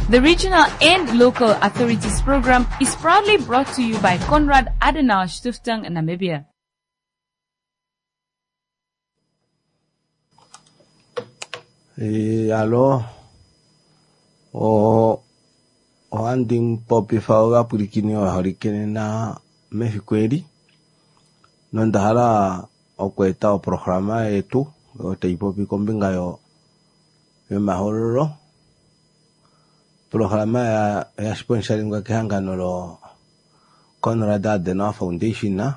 The regional and local authorities program is proudly brought to you by Konrad Adenauer Stiftung Namibia. Allo o anding popi fawa purikini o harikene na mefikweli nondahala okweta o programa yetu o teipopi kombinga yo mahororo programa ya sponsoring kehangano lo Konrad Adenauer Foundation na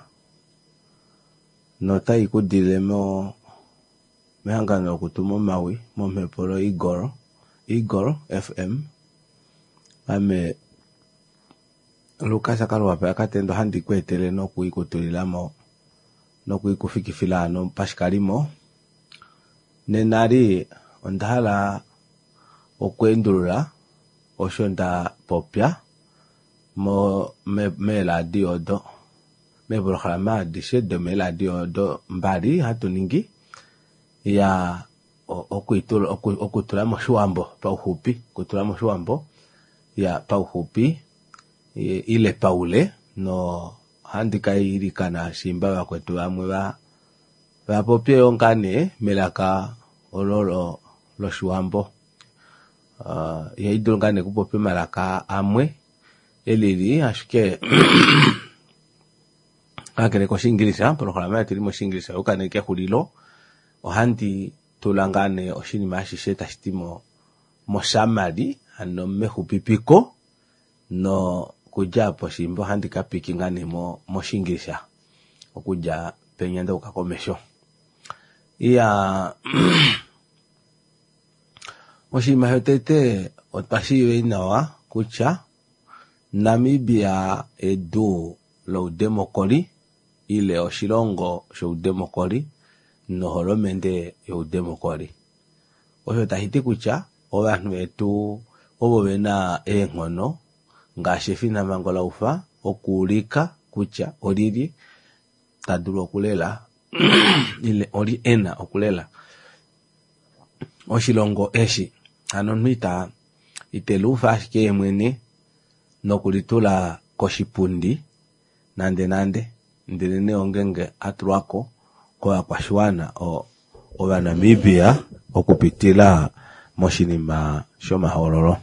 nota ikudilemo mehangano kutumo mawi momepolo Igor FM ame Lucas akalwape akatendo handi kwetele no kuikutulilamo no kuikufikifilano paskalimo nenari ondahala okwendulula oshonda popya mo me radio do me programa de me radio do mbali hatuningi ya okutula moshiwambo pauhupi kutula moshiwambo ya pauhupi ile paule no handika ilikana shimba wakwetu amwe ba popye yonkane melaka ololo lo shiwambo ya idongane kupopye malaka amwe elili ashike akere ko shingilisa programa ya tilimo shingilisa ukane ke hulilo ohandi tulangane oshinima ashisheta shitimo moshamali ano mehupipiko no kuja poshimbo handi kapikingane moshingisha okuja penyanda ukakomesho iya oshima hotete otpashiwe inawa kucha Namibia edu lo demokoli ile oshilongo sho demokoli no holomende yo demokoli osho tahiti kucha obantu betu obo bena enkono ngashi fina mangola ufa okulika kucha olili tadulu okulela ile oli ena okulela oshilongo eshi ano nwita itelufa ashike mwene nokulitula koshipundi nande ndirene ongenge atulwako kwa kwashwana o Namibia okupitila moshinima shomahororo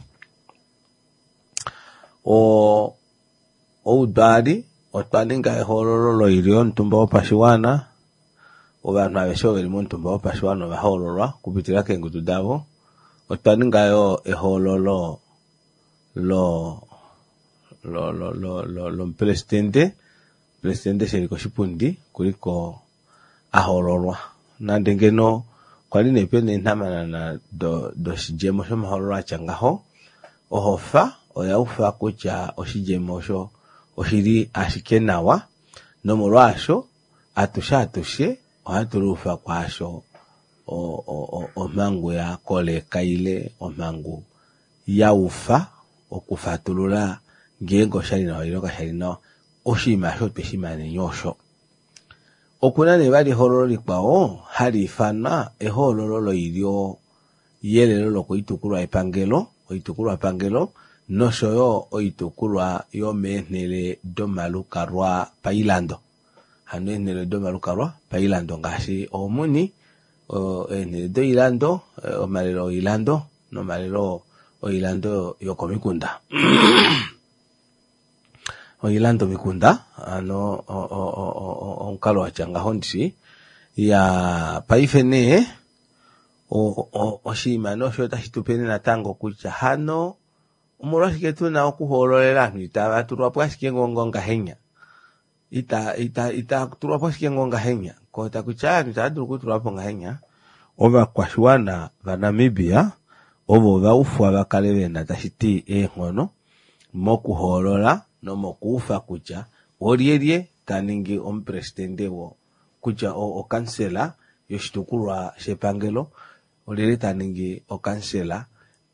udali otwaninga ehororo lo ilio ntumba opashiwana obantu abesho beli muntumba opashiwana bahororwa kupitila kengutu dabo otwaninga yo ehororo lo presidente sheliko shipundi kuliko ahororwa nande ngeno kwali nepene ntamana na do shijemo shomahororo achangaho ohofa oyaufa kucha oshijemo sho oshiri ashikenawa no molwasho atushe ohatulufa kwasho omangu ya koleka ile omangu yaufa okufatulula ngengo shalina waliloka shalina oshima sho peshimane nyosho okuna ne bali hororo likwao halifana ehororo lo ilio yelelo lo kuitukulwa epangelo noshoyo oitukulwa yo menele do malukarwa pailando hano enele do malukarwa pailando ngashi omuni enele do ilando omalelo ilando no malelo oilando yokomikunda oilando mikunda ano onkalo achanga hondisi ya paifene oshima no sho tashitupene natango kucha hano umulwashike tuna okuhololela nitaba turwapo ashike ngonga henya ita turwapo ashike ngonga henya kota kucha nitaduru kuturwapo ngahenya oba kwashwana ba Namibia obo baufwa bakale benda tashiti enkono mokuholola no mokufa kucha olielie taningi ompresidente wo kucha o kansela yoshitukulwa shepangelo olielie taningi o kansela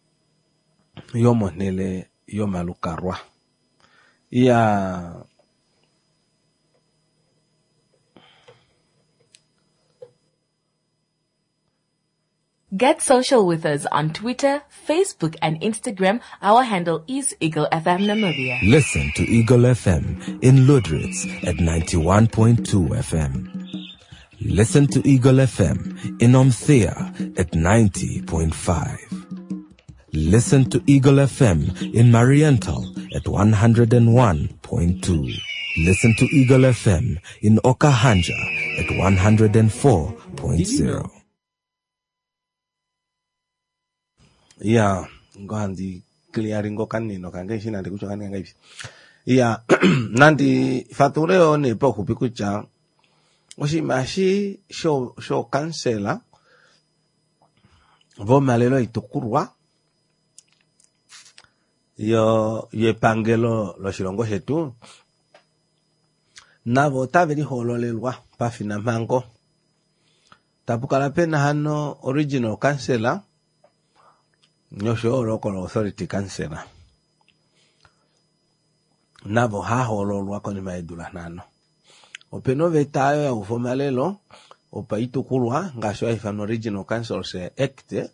yomonele yomalukarwa ya Get social with us on Twitter, Facebook, and Instagram. Our handle is Eagle FM Namibia. Listen to Eagle FM in Ludritz at 91.2 FM. Listen to Eagle FM in Omthea at 90.5. Listen to Eagle FM in Mariental at 101.2. Listen to Eagle FM in Okahanja at 104.0. Yeah, ngandi clearing kanino kangeshi nandi kucho kananga hivi. Yeah, nandi fatureo ni poku pikucha. Oshimashi show cancela. Vo malelo itukurwa. Yo pangelo lo shilongo shetu. Navo taveri hololelwa pa fina mango. Tapukala pena hano original cancela. Nyosho local authority cancela. Navo ha hololwa koni maedula nano. Openo vetayo ya ufomalelo. Opa itukurwa ngasho ifan original cancel se ekte.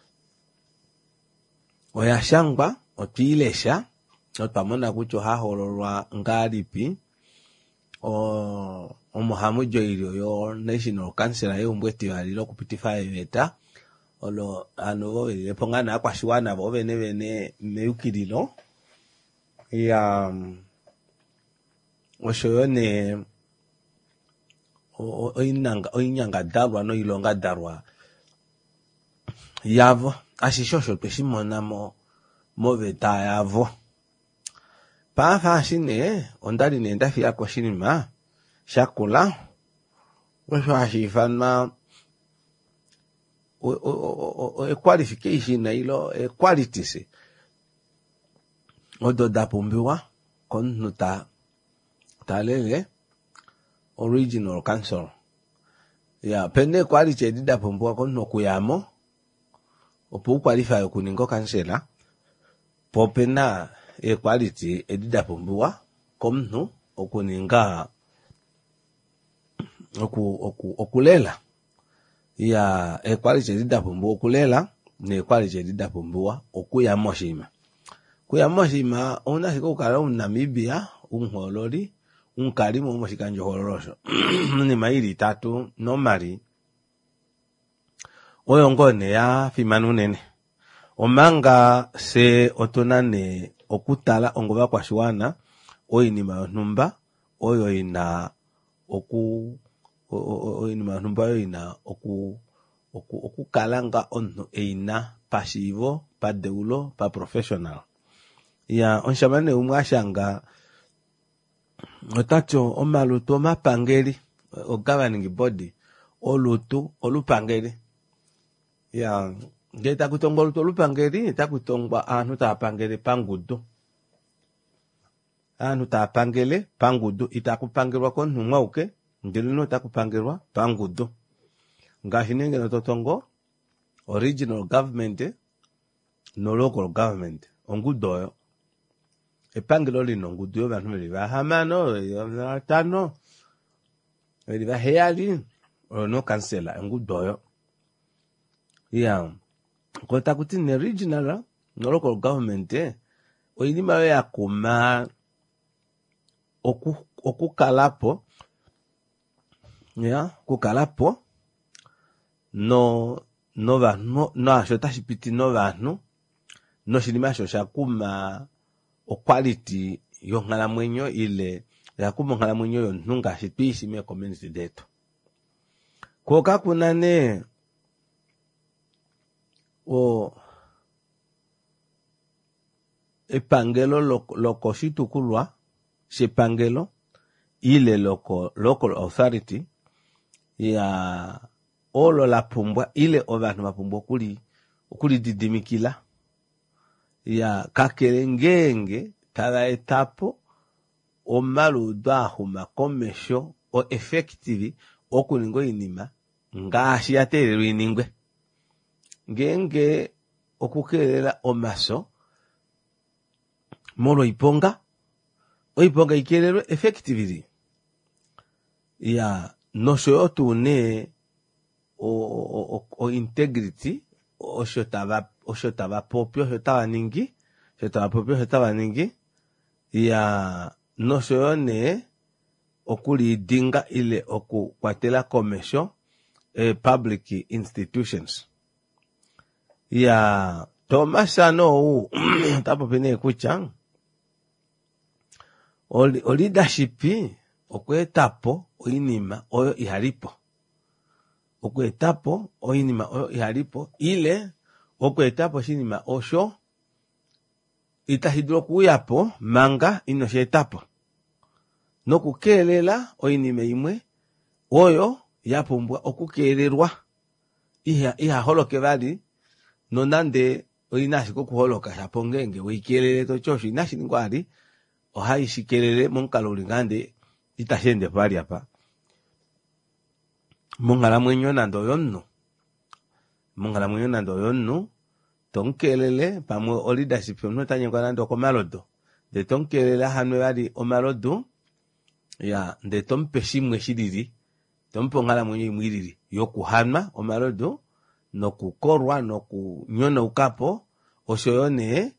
Oya shangba. Otilesha. Otpamona kucho ha hololwa ngaripi. Omohamu joirio yo national council yo mbweti walilo kupitifa eveta olo ano le pongana kwa shiwana bo bene meukirilo ya oshoyone oinyanga darwa no ilonga darwa yavo ashishosho peshimona mo veta yavo pa fashine ondali nenda fia kwa shinima shakula wesho ashifana o qualification na ilo quality se odo da pombiwa kon nuta talele original cancel ya pende quality edida pombiwa kon no kuyamo opu qualify kuningo cancela popena quality edida pombiwa komnu okuninga okulela ya quality edida pombiwa okulela ne quality edida pombiwa okuyamoshima kuyamoshima ona siko kala Namibia unhololi unkalimo moshikanjo hololosho ni maili 3 normally oyongone ya fimanu nene omanga se otonane okutala ongoba kwa shiwana oyinima yontumba oyo ina oyinima yontumba oyo ina okukalanga ontu eina pasivo pa deulo pa professional ya onshamane umwashanga otacho omaluto mapangeli o governing body olutu olupangeli ya ngeta kutongwa olutu olupangeli itakutongwa antu tapangele pangudu antu tapangele pangudu itakupangelwa kontu mwauke ndilino takupangelwa pangudu ngashinenge no totongo original government no local government ongudoyo epangelo lino ngudoyo bantu meliva hamano tano meliva heali no cancela ngudoyo ya kota kuti ne regional no local government oyinima yo yakuma okukalapo ya kukalapo no vanhu no asho tashipiti no vanhu no shinima sho shakuma o quality yo ngalamwenyo ile yakuma ngalamwenyo yo ntunga shitwishi me community deto koka kunane epangelo loko shitukulwa shepangelo ile local authority ya olo la pumbwa ile obantu bapumbwa kuli didimikila ya kakelengenge tala etapo omaludo ahuma komesho o effective okuningo inima ngashi yatererwa iningwe ngenge okukelela omaso molo iponga ikelelwe effectively ya no shoyo tune o integrity oshotava popyo shotava ningi ya noshoyo ne okulidinga ile okukwatela komesho public institutions ya tomasano tapopene kucha o leadership okwetapo oinima oyo ihalipo okwetapo oinima oyo ihalipo ile okwetapo shinima osho itahidula kuyapo manga inoshetapo nokukelela oinima imwe oyo yapumbwa okukelelwa ihaholoke bali nonande oyinashi kokuholoka shapo ngenge weikelele tochosho inashi ningwali ohayi shikelele monkalo ulingande itashende pali apa mongalamwenyo nando yonnu tonkelele pamwe o leadership yonnu tanyengwa nando komalodo de tonkelele hanwe bali omalodo ya nde tompe shimwe shilili tompe ongalamwenyo imwe ilili yokuhanwa omalodo nokukorwa nokunyona ukapo oshoyo ne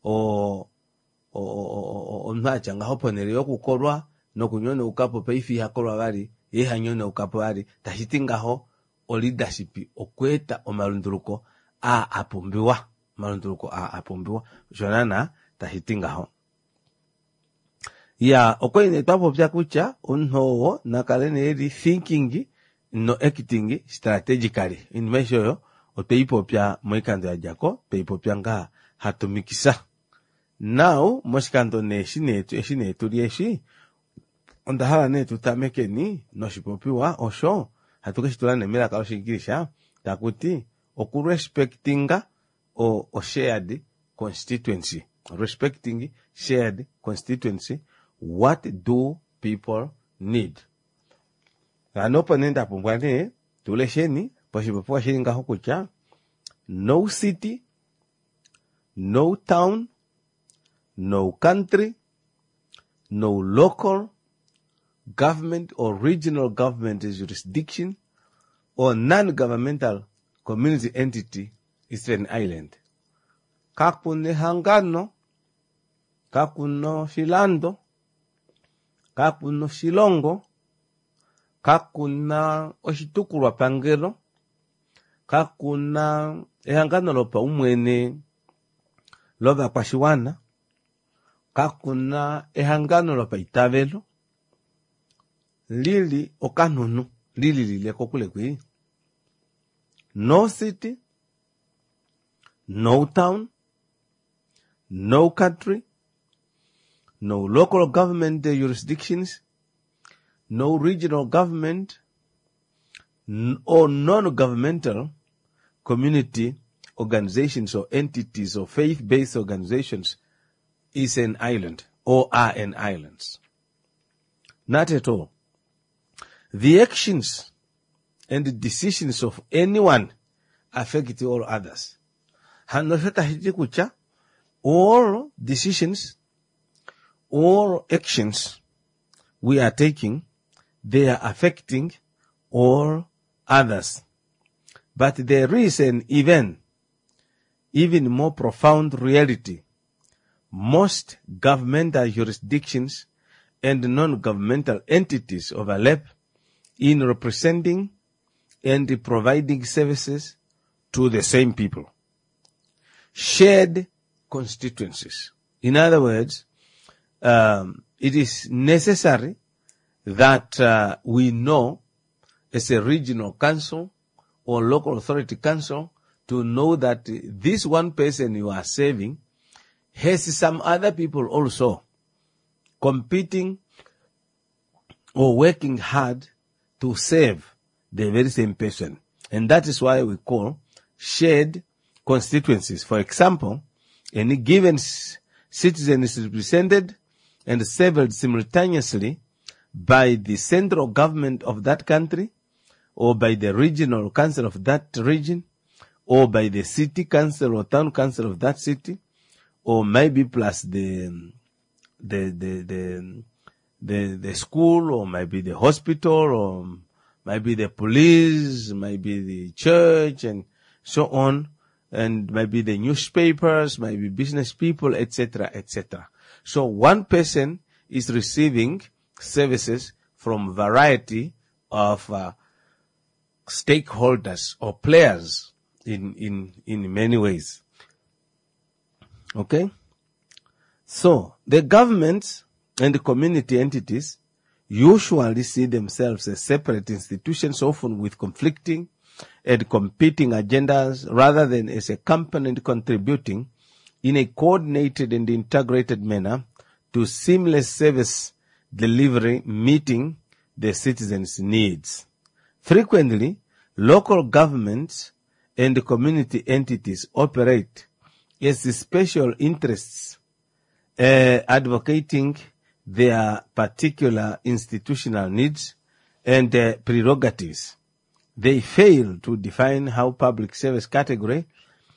omuntu achanga hoponele yokukorwa nokunyona ukapo paifi hakorwa bali yehanyona ukapo bali tashitingaho o leadership okweta omalunduluko apumbiwa shonana tashitingaho ya okwene twapopya kutya omuntu owo nakale neeli thinking no acting strategically inima ishoyo otweipopya moikando ya jako tweipopya nga hatumikisa now moshikando neshi netu lieshi ondahala ne tutamekeni noshipopiwa osho hatukeshitula nemelaka loshingilisha takuti okurespectinga o shared constituency. Respecting shared constituency, what do people need? Anopo nenda pumbwane tulesheni poshipopiwa shilinga hukucha no city, no town, no country, no local government or regional government jurisdiction or non-governmental community entity is an island. Kakune hangano, kakuno shilando, kakuno shilongo, kakuna oshitukulwa pangelo, kakuna ehangano lopa umwene loba pashiwana, kakuna ehangano lopa itavelo, lili okanunu, lili kokule kwi. No city, no town, no country, no local government jurisdictions, no regional government, or non-governmental community organizations or entities or faith-based organizations is an island or are an islands. Not at all. The actions and the decisions of anyone affect all others. All decisions, all actions we are taking, they are affecting all others. But there is an even more profound reality. Most governmental jurisdictions and non-governmental entities overlap in representing and providing services to the same people. Shared constituencies. In other words, it is necessary that we know as a regional council or local authority council to know that this one person you are serving has some other people also competing or working hard to serve the very same person. And that is why we call shared constituencies. For example, any given citizen is represented and served simultaneously by the central government of that country, or by the regional council of that region, or by the city council or town council of that city, or maybe plus the school, or maybe the hospital, or maybe the police, maybe the church, and so on. and maybe the newspapers, maybe business people, etc., etc. So one person is receiving services from a variety of stakeholders or players in many ways. Okay? So the governments and the community entities usually see themselves as separate institutions, often with conflicting and competing agendas, rather than as a component contributing in a coordinated and integrated manner to seamless service delivery, meeting the citizens' needs. Frequently, local governments and community entities operate as special interests, advocating their particular institutional needs and prerogatives. They fail to define how public service category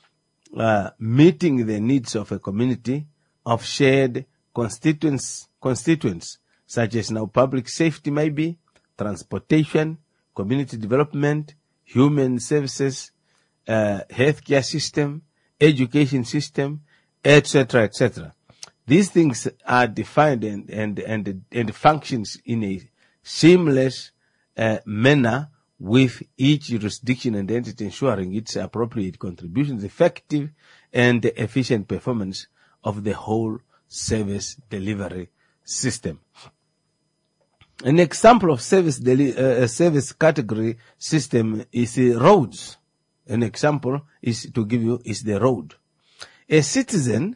meeting the needs of a community of shared constituents, such as now public safety may be, transportation, community development, human services, healthcare system, education system, etc., etc. These things are defined and functions in a seamless manner with each jurisdiction and entity, ensuring its appropriate contributions, effective and efficient performance of the whole service delivery system. An example of service category system is roads. An example is the road. A citizen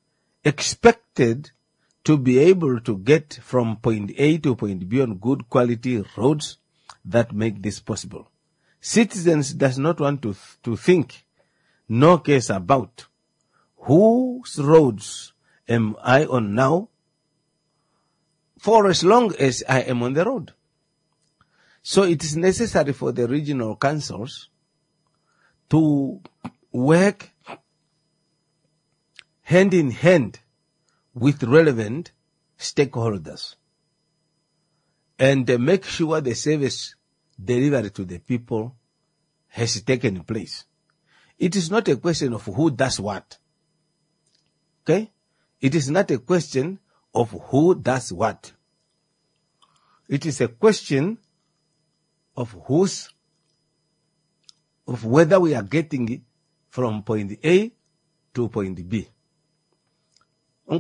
expected to be able to get from point A to point B on good quality roads that make this possible. Citizens does not want to think nor cares about whose roads am I on now for as long as I am on the road. So it is necessary for the regional councils to work hand in hand with relevant stakeholders and make sure the service delivery to the people has taken place. It is not a question of who does what. Okay? It is not a question of who does what. It is a question of whether we are getting it from point A to point B. They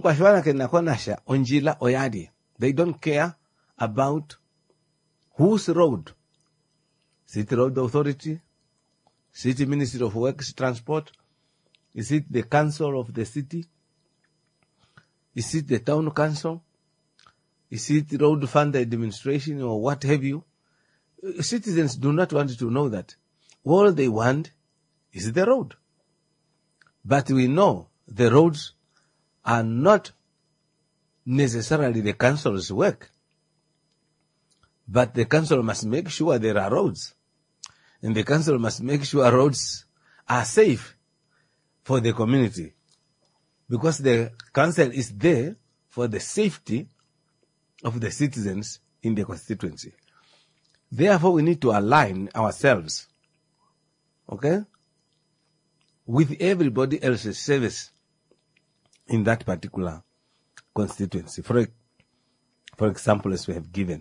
don't care about whose road. City Road Authority, City Ministry of Works Transport, is it the council of the city? Is it the town council? Is it road fund administration or what have you? Citizens do not want to know that. All they want is the road. But we know the roads are not necessarily the council's work. But the council must make sure there are roads. And the council must make sure roads are safe for the community. Because the council is there for the safety of the citizens in the constituency. Therefore, we need to align ourselves, okay, with everybody else's service in that particular constituency. For example, as we have given.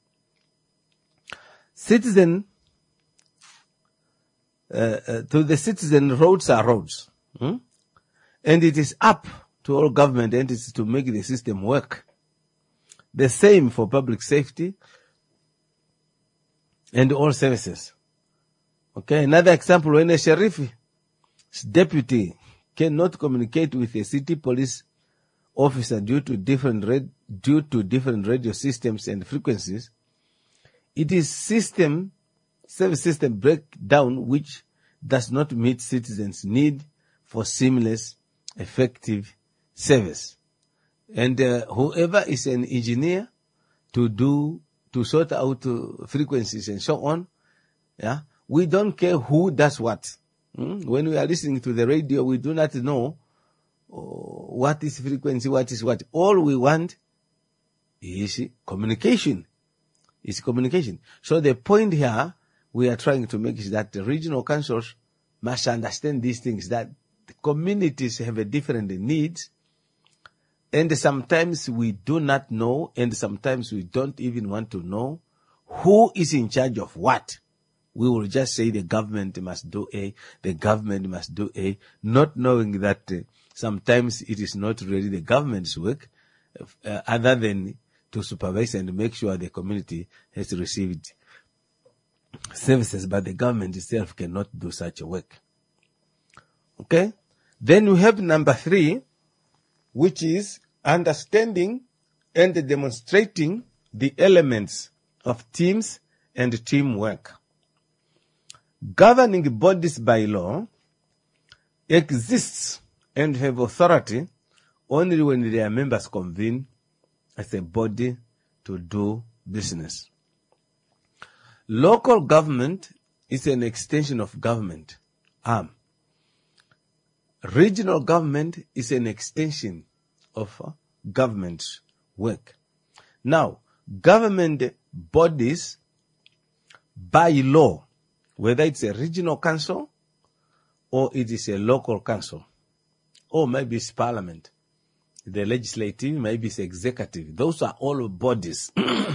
To the citizen, roads are roads. And it is up to all government entities to make the system work. The same for public safety and all services. Okay, another example, when a sheriff's deputy cannot communicate with a city police officer due to different radio systems and frequencies, it is service system breakdown which does not meet citizens' need for seamless, effective service. And whoever is an engineer to sort out frequencies and so on, yeah, we don't care who does what. When we are listening to the radio, we do not know what is frequency, what is what. All we want is communication. So the point here we are trying to make is that the regional councils must understand these things, that the communities have a different needs, and sometimes we do not know, and sometimes we don't even want to know who is in charge of what. We will just say the government must do A, the government must do A, not knowing that sometimes it is not really the government's work, other than to supervise and make sure the community has received services, but the government itself cannot do such a work. Okay? Then we have number 3, which is understanding and demonstrating the elements of teams and teamwork. Governing bodies by law exists and have authority only when their members convene as a body to do business. Local government is an extension of government arm. Regional government is an extension of government's work. Now, government bodies by law, whether it's a regional council or it is a local council, or maybe it's parliament, the legislative, maybe it's executive. Those are all bodies.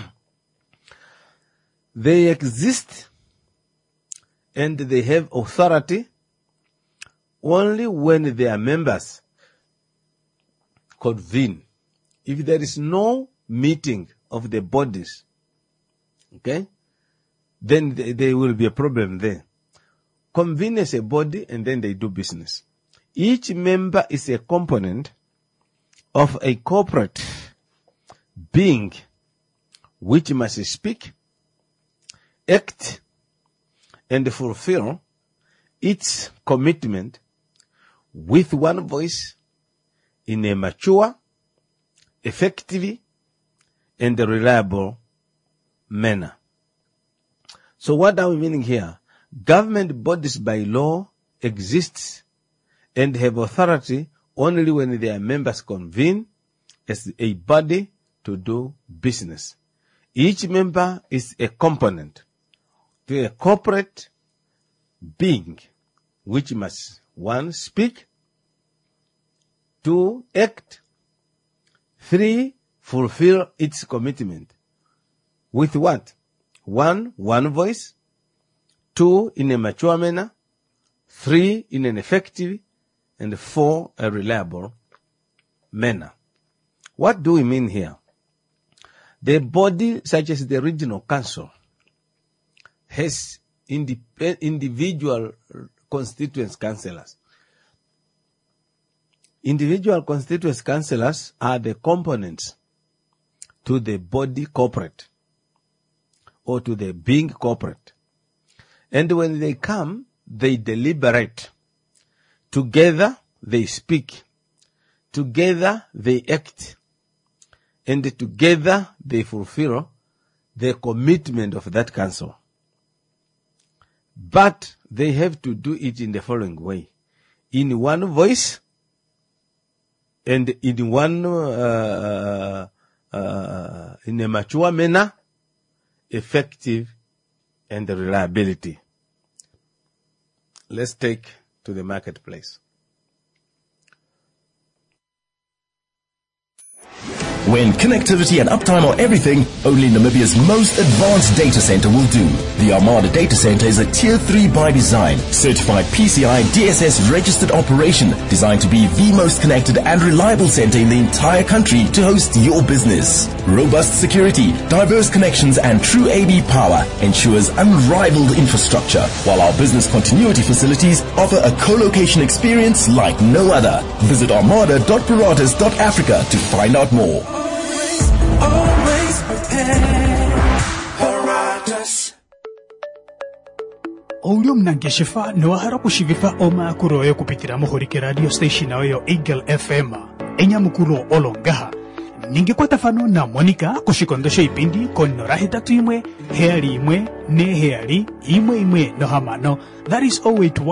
They exist and they have authority only when their members convene. If there is no meeting of the bodies, okay, then there will be a problem there. Convene as a body and then they do business. Each member is a component of a corporate being which must speak, act, and fulfill its commitment with one voice in a mature, effective, and reliable manner. So what are we meaning here? Government bodies by law exist and have authority only when their members convene as a body to do business. Each member is a component to a corporate being which must, 1, speak, 2, act, 3, fulfill its commitment. With what? 1, one voice, 2, in a mature manner, 3, in an effective, and 4, a reliable manner. What do we mean here? The body, such as the regional council, has individual constituent councillors. Individual constituent councillors are the components to the body corporate or to the being corporate. And when they come, they deliberate. Together, they speak. Together, they act. And together, they fulfill the commitment of that council. But they have to do it in the following way. In one voice, and in one, in a mature manner, effective, and reliability. Let's take to the marketplace. When connectivity and uptime are everything, only Namibia's most advanced data center will do. The Armada Data Center is a Tier 3 by design, certified PCI DSS registered operation, designed to be the most connected and reliable center in the entire country to host your business. Robust security, diverse connections, and true AB power ensures unrivaled infrastructure, while our business continuity facilities offer a co-location experience like no other. Visit armada.paratus.africa to find out more. Always prepared. Paratus. Olio mnangeshifa noahara kushivifa oma kuroyo kupitira muhorike radio station oyo Eagle FM enya mukuro olongaha ningekwata fano na Monica kushikondosha ipindi konora hitatu imwe heali imwe ne heali imwe no hamano. That is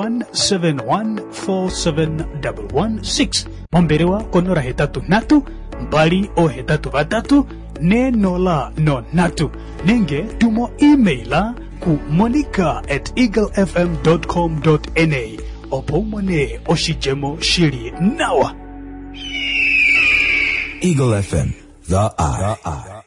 0817147116 momberewa konora hitatu natu mbali o hetatu batatu ne nola no natu nenge tumo emaila ku monica@eaglefm.com.na opomone oshijemo shiri nawa. Eagle FM, the eye.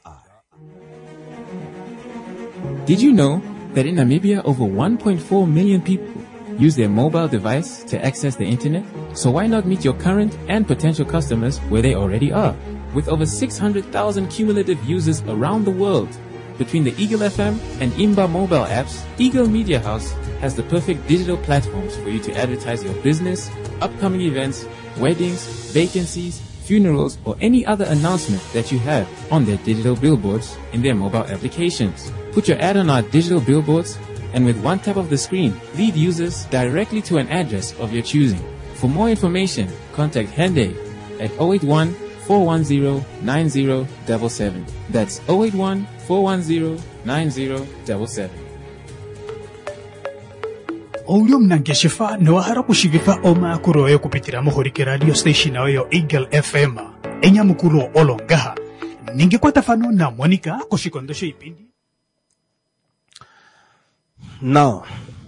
Did you know that in Namibia over 1.4 million people use their mobile device to access the internet? So why not meet your current and potential customers where they already are? With over 600,000 cumulative users around the world, between the Eagle FM and Imba mobile apps, Eagle Media House has the perfect digital platforms for you to advertise your business, upcoming events, weddings, vacancies, funerals, or any other announcement that you have on their digital billboards in their mobile applications. Put your ad on our digital billboards, and with one tap of the screen, lead users directly to an address of your choosing. For more information, contact Hende at 081 410 9077. That's 081 410 9077. Olio mnangeshifa noahara kushivifa oma kuroyo kupitira mohorike radio station yo Eagle FM. Enya mukuro olongaha. Ningekwata fano na Monica kushikondosha ipindi. Now,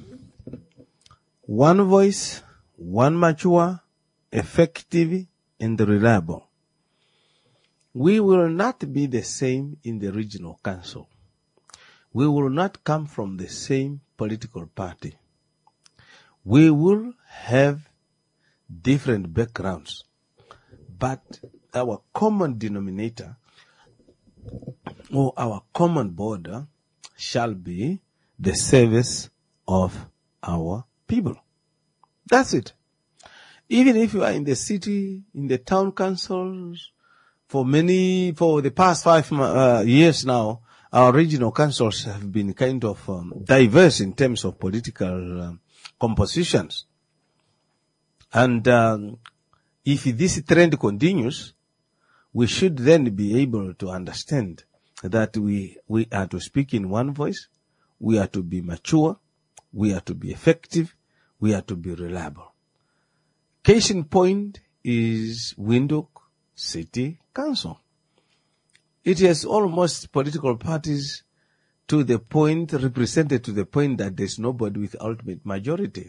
one voice, one mature, effective, and reliable. We will not be the same in the regional council. We will not come from the same political party. We will have different backgrounds, but our common denominator or our common border shall be the service of our people. That's it. Even if you are in the city, in the town councils, for the past 5 years now, our regional councils have been kind of diverse in terms of political compositions. And if this trend continues, we should then be able to understand that we are to speak in one voice, we are to be mature, we are to be effective, we are to be reliable. Case in point is Windhoek City Council. It has almost political parties represented to the point that there's nobody with ultimate majority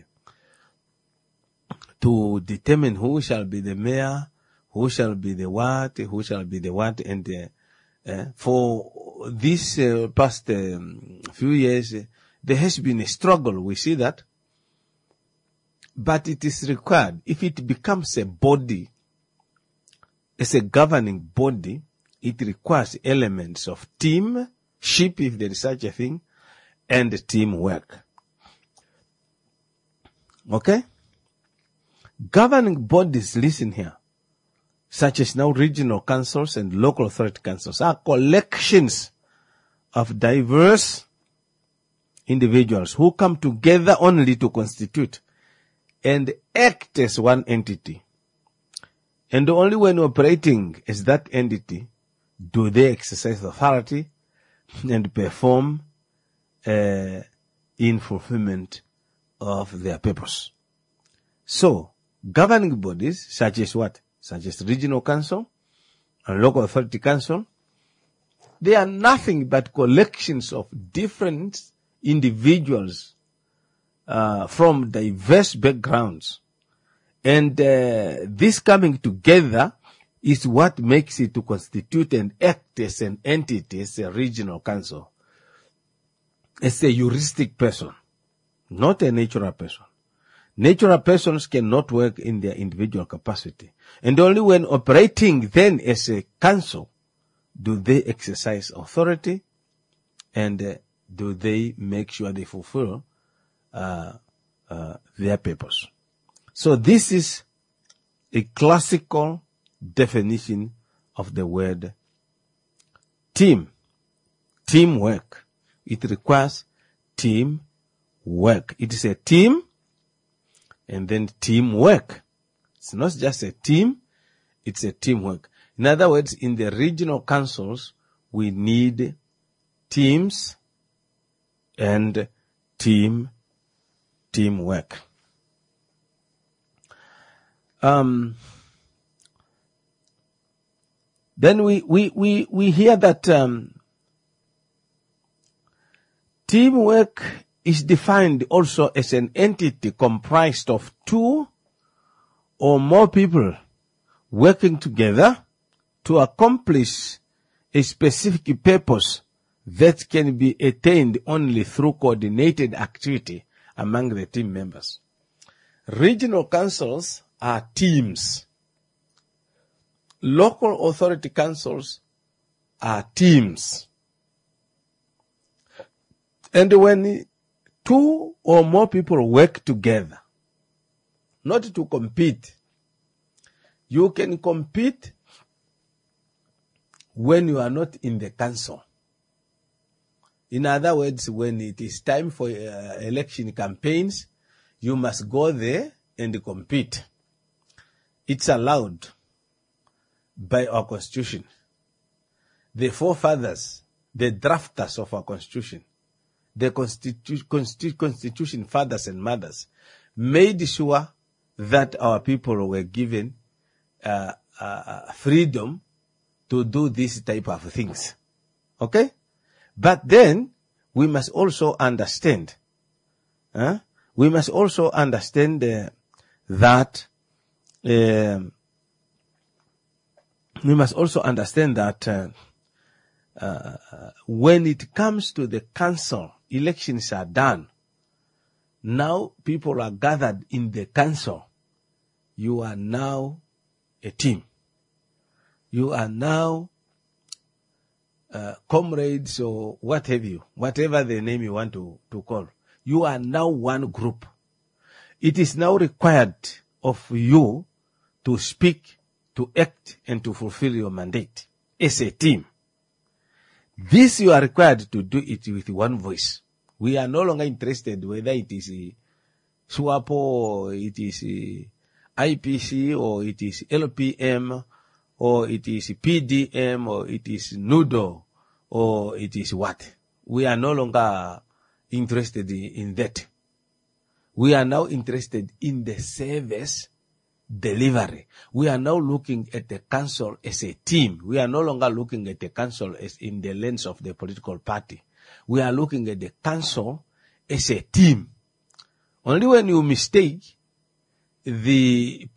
to determine who shall be the mayor, who shall be the what, and for this past few years, there has been a struggle. We see that. But it is required. If it becomes a body, as a governing body, it requires elements of teamship, if there is such a thing, and teamwork. Okay? Governing bodies, listen here, such as now regional councils and local authority councils, are collections of diverse individuals who come together only to constitute and act as one entity. And only when operating as that entity do they exercise authority and perform in fulfillment of their purpose. So, governing bodies such as what? Such as regional council and local authority council, they are nothing but collections of different individuals from diverse backgrounds. And this coming together is what makes it to constitute and act as an entity, as a regional council, as a heuristic person, not a natural person. Natural persons cannot work in their individual capacity. And only when operating then as a council do they exercise authority and do they make sure they fulfill their purpose. So this is a classical definition of the word team. Teamwork. It requires teamwork. It is a team and then teamwork. It's not just a team, it's a teamwork. In other words, in the regional councils, we need teams and teamwork. Then we hear that teamwork is defined also as an entity comprised of two or more people working together to accomplish a specific purpose that can be attained only through coordinated activity among the team members. Regional councils are teams. Local authority councils are teams. And when two or more people work together, not to compete, you can compete when you are not in the council. In other words, when it is time for election campaigns, you must go there and compete. It's allowed by our constitution. The forefathers, the drafters of our constitution, the constitution fathers and mothers made sure that our people were given freedom to do this type of things. Okay? But then, we must also understand, that when it comes to the council, elections are done. Now people are gathered in the council. You are now a team. You are now comrades or what have you, whatever the name you want to call. You are now one group. It is now required of you to speak, to act, and to fulfill your mandate as a team. This you are required to do it with one voice. We are no longer interested whether it is SWAPO, or it is IPC, or it is LPM, or it is PDM, or it is NUDO, or it is what. We are no longer interested in that. We are now interested in the service delivery. We are now looking at the council as a team. We are no longer looking at the council as in the lens of the political party. We are looking at the council as a team. Only when you mistake the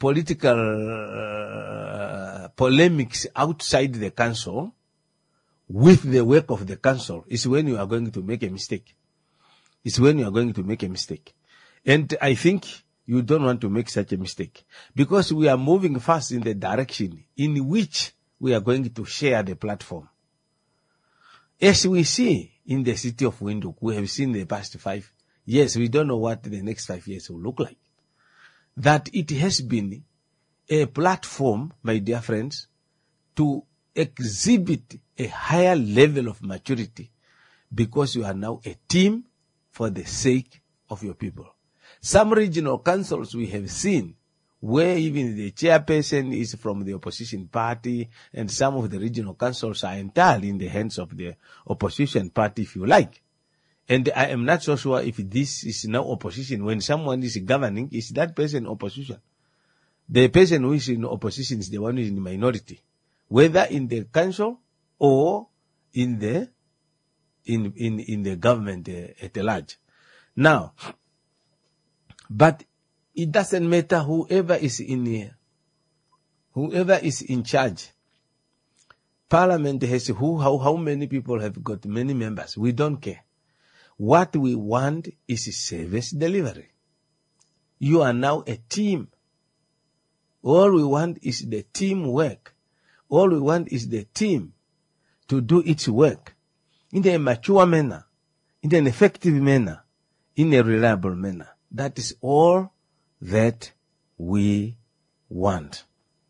political polemics outside the council with the work of the council is when you are going to make a mistake. It's when you are going to make a mistake. And I think you don't want to make such a mistake, because we are moving fast in the direction in which we are going to share the platform. As we see in the city of Windhoek, we have seen the past 5 years. We don't know what the next 5 years will look like. That it has been a platform, my dear friends, to exhibit a higher level of maturity, because you are now a team for the sake of your people. Some regional councils we have seen where even the chairperson is from the opposition party, and some of the regional councils are entirely in the hands of the opposition party, if you like. And I am not so sure if this is now opposition. When someone is governing, is that person opposition? The person who is in opposition is the one who is in the minority, whether in the council or in the government at large. Now, but it doesn't matter whoever is in charge. Parliament has how many people have got many members. We don't care. What we want is service delivery. You are now a team. All we want is the teamwork. All we want is the team to do its work in a mature manner, in an effective manner, in a reliable manner. That is all that we want.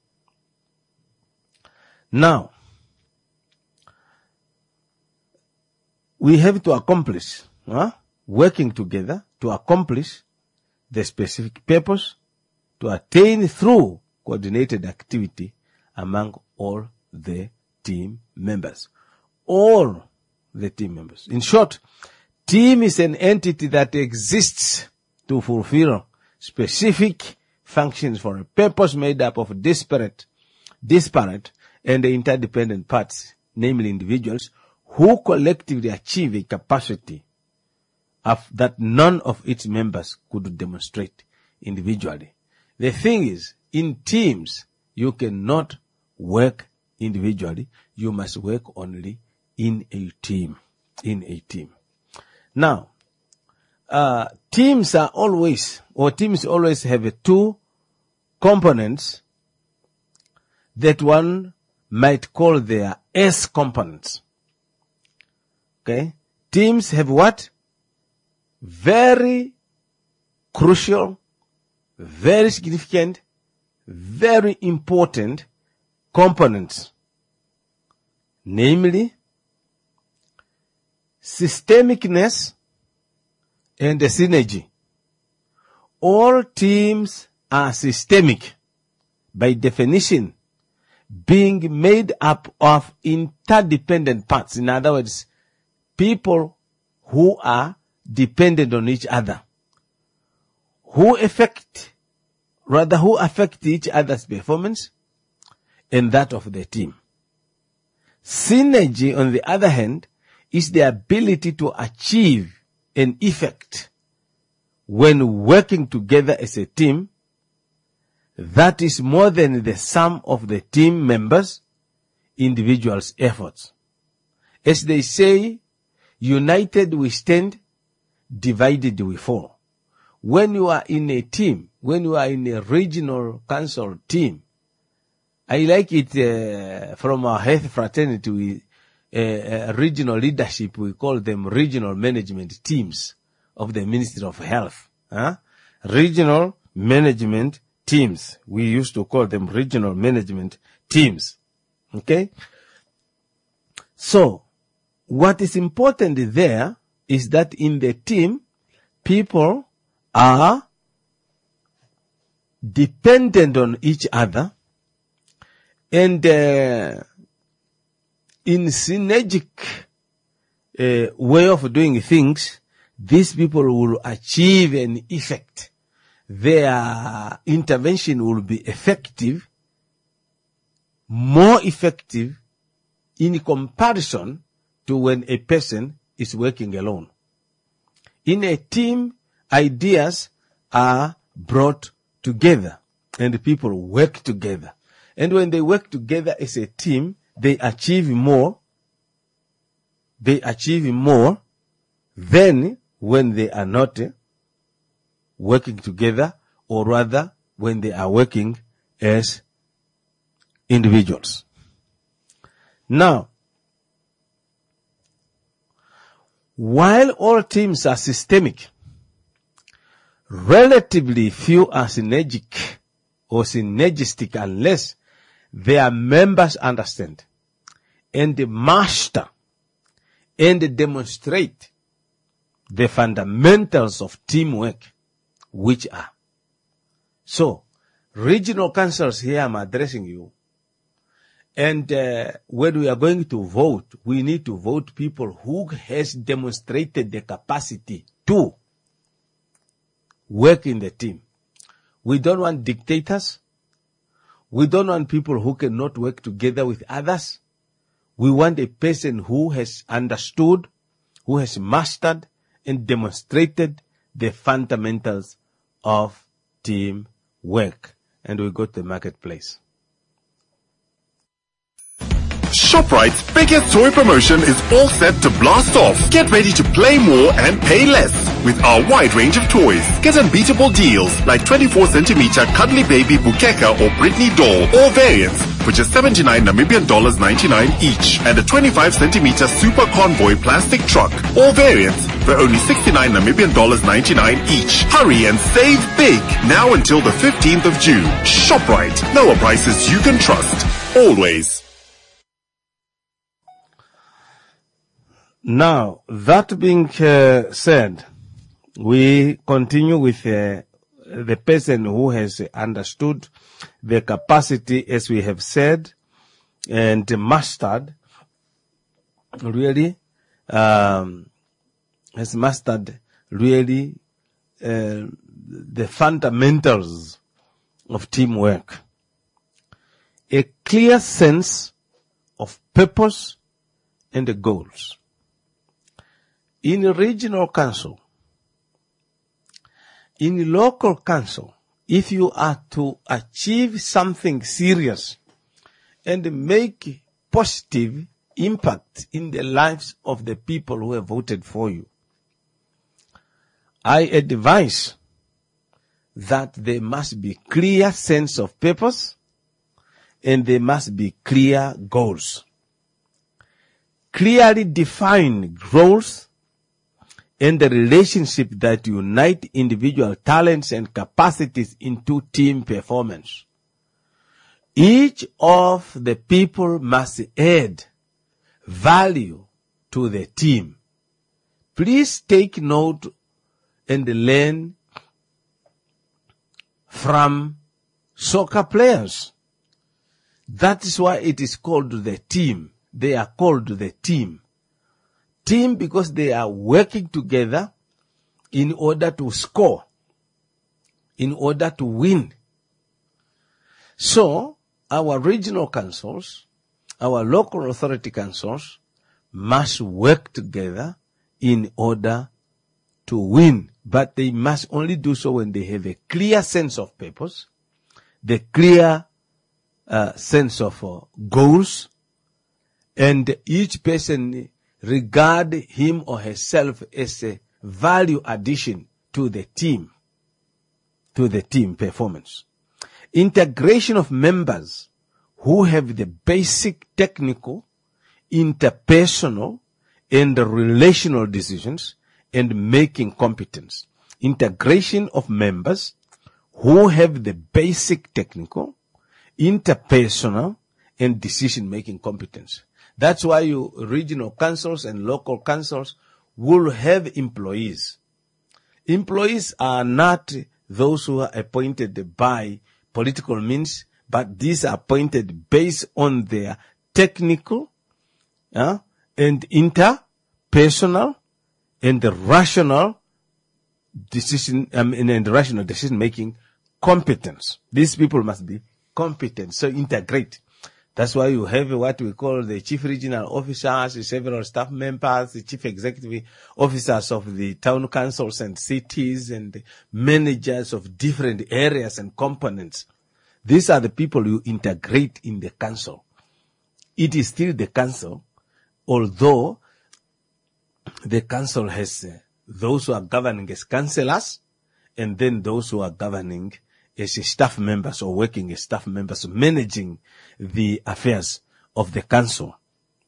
Now, we have to accomplish, working together to accomplish the specific purpose, to attain through coordinated activity among all the team members. All the team members. In short, team is an entity that exists to fulfill specific functions for a purpose made up of disparate and interdependent parts, namely individuals, who collectively achieve a capacity that none of its members could demonstrate individually. The thing is, in teams, you cannot work individually. You must work only in a team. Now, teams always have two components that one might call their S components. Okay? Teams have what? Very crucial, very significant, very important components. Namely, systemicness and synergy. All teams are systemic by definition, being made up of interdependent parts. In other words, people who are dependent on each other, who affect each other's performance and that of the team. Synergy, on the other hand, is the ability to achieve an effect when working together as a team that is more than the sum of the team members' individuals' efforts. As they say, united we stand, divided we fall. When you are in a team, when you are in a regional council team, I like it from our health fraternity, regional leadership, we call them regional management teams of the Ministry of Health. Regional management teams. We used to call them regional management teams. Okay? So, what is important there is that in the team, people are dependent on each other, and in synergic way of doing things, these people will achieve an effect. Their intervention will be effective, more effective in comparison to when a person is working alone. In a team, ideas are brought together and people work together. And when they work together as a team, they achieve more than when they are not working together, or rather when they are working as individuals. Now, while all teams are systemic, relatively few are synergic or synergistic unless their members understand and master and demonstrate the fundamentals of teamwork, which are. So, regional councils, here I'm addressing you. And when we are going to vote, we need to vote people who has demonstrated the capacity to work in the team. We don't want dictators. We don't want people who cannot work together with others. We want a person who has understood, who has mastered and demonstrated the fundamentals of team work. And we go to the marketplace. ShopRite's biggest toy promotion is all set to blast off. Get ready to play more and pay less with our wide range of toys. Get unbeatable deals like 24cm Cuddly Baby Bukeka or Britney doll, all variants for just 79 Namibian dollars 99 each, and a 25cm Super Convoy plastic truck, all variants for only 69 Namibian dollars 99 each. Hurry and save big now until the 15th of June. ShopRite, lower prices you can trust, always. Now, that being said, we continue with the person who has understood the capacity, as we have said, and mastered, really, has mastered really the fundamentals of teamwork. A clear sense of purpose and the goals. In a regional council, in local council, if you are to achieve something serious and make positive impact in the lives of the people who have voted for you, I advise that there must be clear sense of purpose and there must be clear goals. Clearly defined goals and the relationship that unite individual talents and capacities into team performance. Each of the people must add value to the team. Please take note and learn from soccer players. That is why it is called the team. They are called the team. Team because they are working together in order to score, in order to win. So, our regional councils, our local authority councils must work together in order to win. But they must only do so when they have a clear sense of purpose, the clear sense of goals, and each person regard him or herself as a value addition to the team performance. Integration of members who have the basic technical, interpersonal, and relational decisions and making competence. Integration of members who have the basic technical, interpersonal, and decision-making competence. That's why you regional councils and local councils will have employees. Employees are not those who are appointed by political means, but these are appointed based on their technical and interpersonal and rational decision-making competence. These people must be competent, so integrate. That's why you have what we call the chief regional officers, several staff members, the chief executive officers of the town councils and cities, and the managers of different areas and components. These are the people you integrate in the council. It is still the council, although the council has those who are governing as councillors, and then those who are governing as staff members or working as staff members, managing the affairs of the council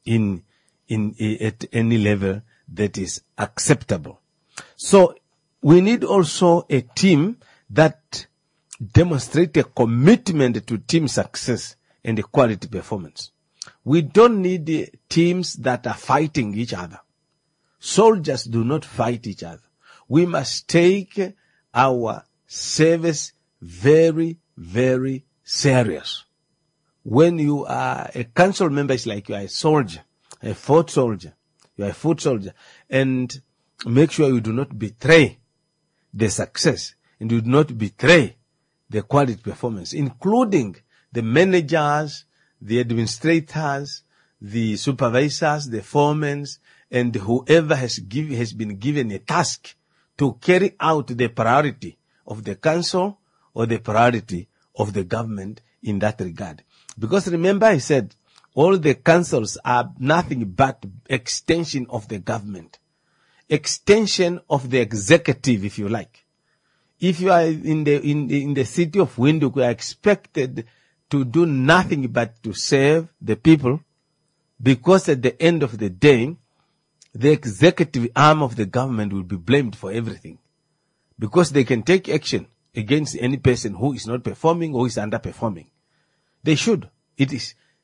at any level that is acceptable. So we need also a team that demonstrates a commitment to team success and quality performance. We don't need teams that are fighting each other. Soldiers do not fight each other. We must take our service very, very serious. When you are a council member, it's like you are a soldier, a foot soldier. You are a foot soldier. And make sure you do not betray the success and you do not betray the quality performance, including the managers, the administrators, the supervisors, the foremen, and whoever has been given a task to carry out the priority of the council or the priority of the government in that regard. Because remember I said, all the councils are nothing but extension of the government. Extension of the executive, if you like. If you are in the city of Windhoek, you are expected to do nothing but to serve the people, because at the end of the day, the executive arm of the government will be blamed for everything. Because they can take action against any person who is not performing or is underperforming. They should. It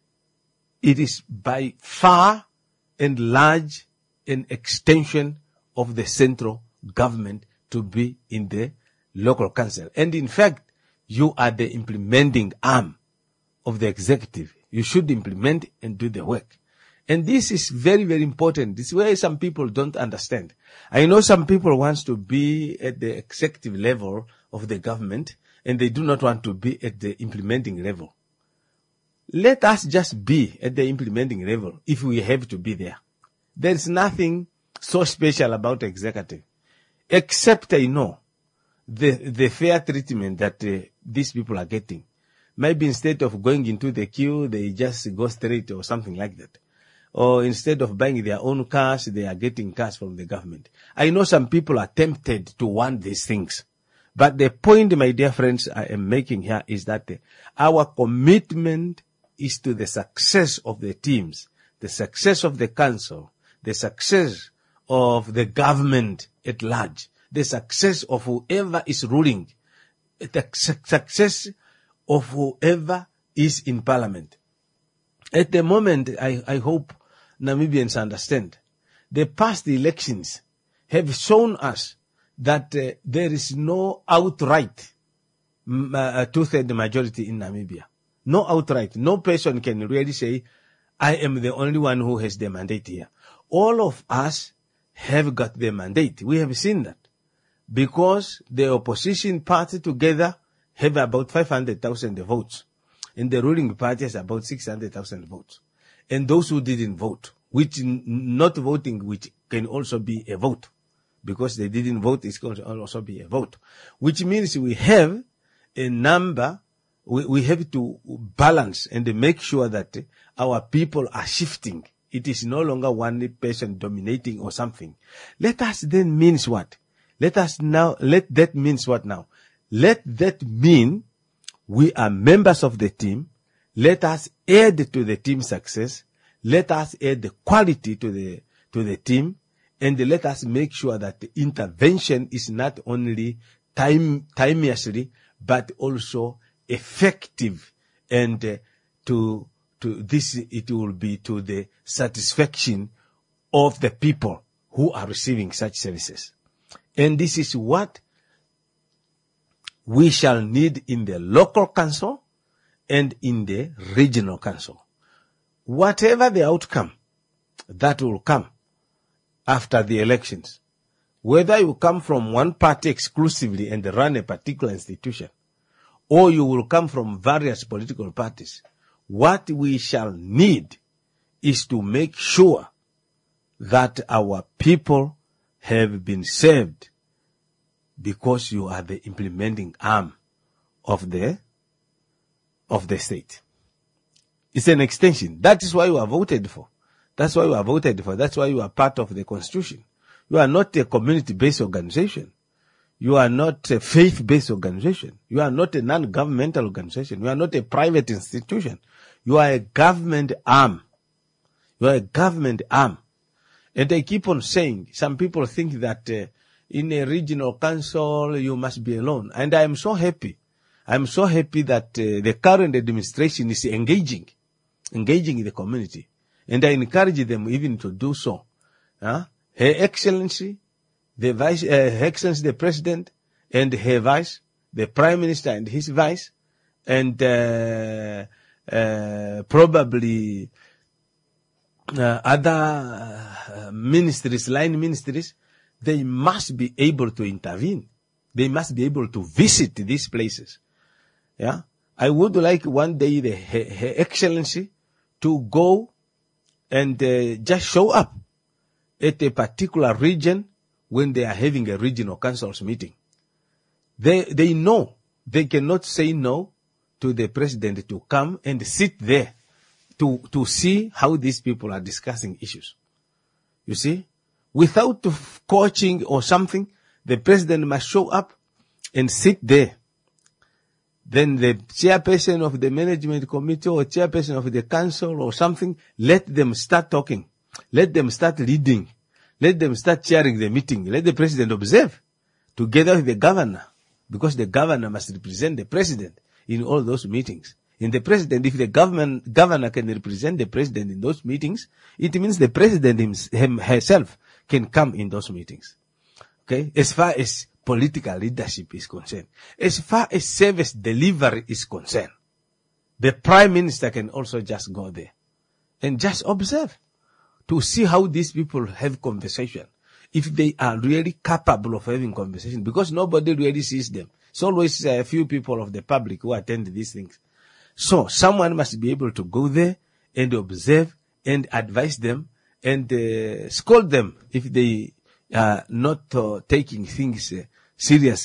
is by far and large an extension of the central government to be in the local council. And in fact, you are the implementing arm of the executive. You should implement and do the work. And this is very, very important. This is where some people don't understand. I know some people want to be at the executive level of the government and they do not want to be at the implementing level. Let us just be at the implementing level if we have to be there. There is nothing so special about executive, except I know the fair treatment that these people are getting. Maybe instead of going into the queue, they just go straight or something like that. Or instead of buying their own cars, they are getting cars from the government. I know some people are tempted to want these things. But the point, my dear friends, I am making here is that our commitment is to the success of the teams, the success of the council, the success of the government at large, the success of whoever is ruling, the success of whoever is in parliament. At the moment, I hope Namibians understand, the past elections have shown us that there is no outright two-thirds majority in Namibia. No outright. No person can really say, I am the only one who has the mandate here. All of us have got the mandate. We have seen that. Because the opposition party together have about 500,000 votes. And the ruling party has about 600,000 votes. And those who didn't vote, which not voting, which can also be a vote. Because they didn't vote, it can also be a vote. Which means we have a number, we have to balance and make sure that our people are shifting. It is no longer one person dominating or something. Let us then means what? Let that means what now? Let that mean we are members of the team. Let us add to the team's success. Let us add the quality to the team. And let us make sure that the intervention is not only timeously, but also effective. And to this, it will be to the satisfaction of the people who are receiving such services. And this is what we shall need in the local council and in the regional council. Whatever the outcome that will come after the elections, whether you come from one party exclusively and run a particular institution, or you will come from various political parties, what we shall need is to make sure that our people have been saved, because you are the implementing arm of the state. It's an extension. That is why you are voted for. That's why you are voted for. That's why you are part of the constitution. You are not a community-based organization. You are not a faith-based organization. You are not a non-governmental organization. You are not a private institution. You are a government arm. You are a government arm. And I keep on saying, some people think that in a regional council, you must be alone. And I am so happy. I'm so happy that the current administration is engaging the community. And I encourage them even to do so. Her Excellency, Her Excellency the President, and her Vice, the Prime Minister and his Vice, and probably other ministries, line ministries, they must be able to intervene. They must be able to visit these places. Yeah, I would like one day Her Excellency to go and just show up at a particular region when they are having a regional council's meeting. They know they cannot say no to the president to come and sit there to see how these people are discussing issues. You see, without coaching or something, the president must show up and sit there. Then the chairperson of the management committee or chairperson of the council or something, let them start talking. Let them start leading. Let them start chairing the meeting. Let the president observe together with the governor, because the governor must represent the president in all those meetings. In the president, if the governor can represent the president in those meetings, it means the president himself can come in those meetings. Okay? As far as political leadership is concerned, as far as service delivery is concerned, the prime minister can also just go there and just observe to see how these people have conversation. If they are really capable of having conversation, because nobody really sees them. It's always a few people of the public who attend these things. So someone must be able to go there and observe and advise them and scold them if they are not taking things serious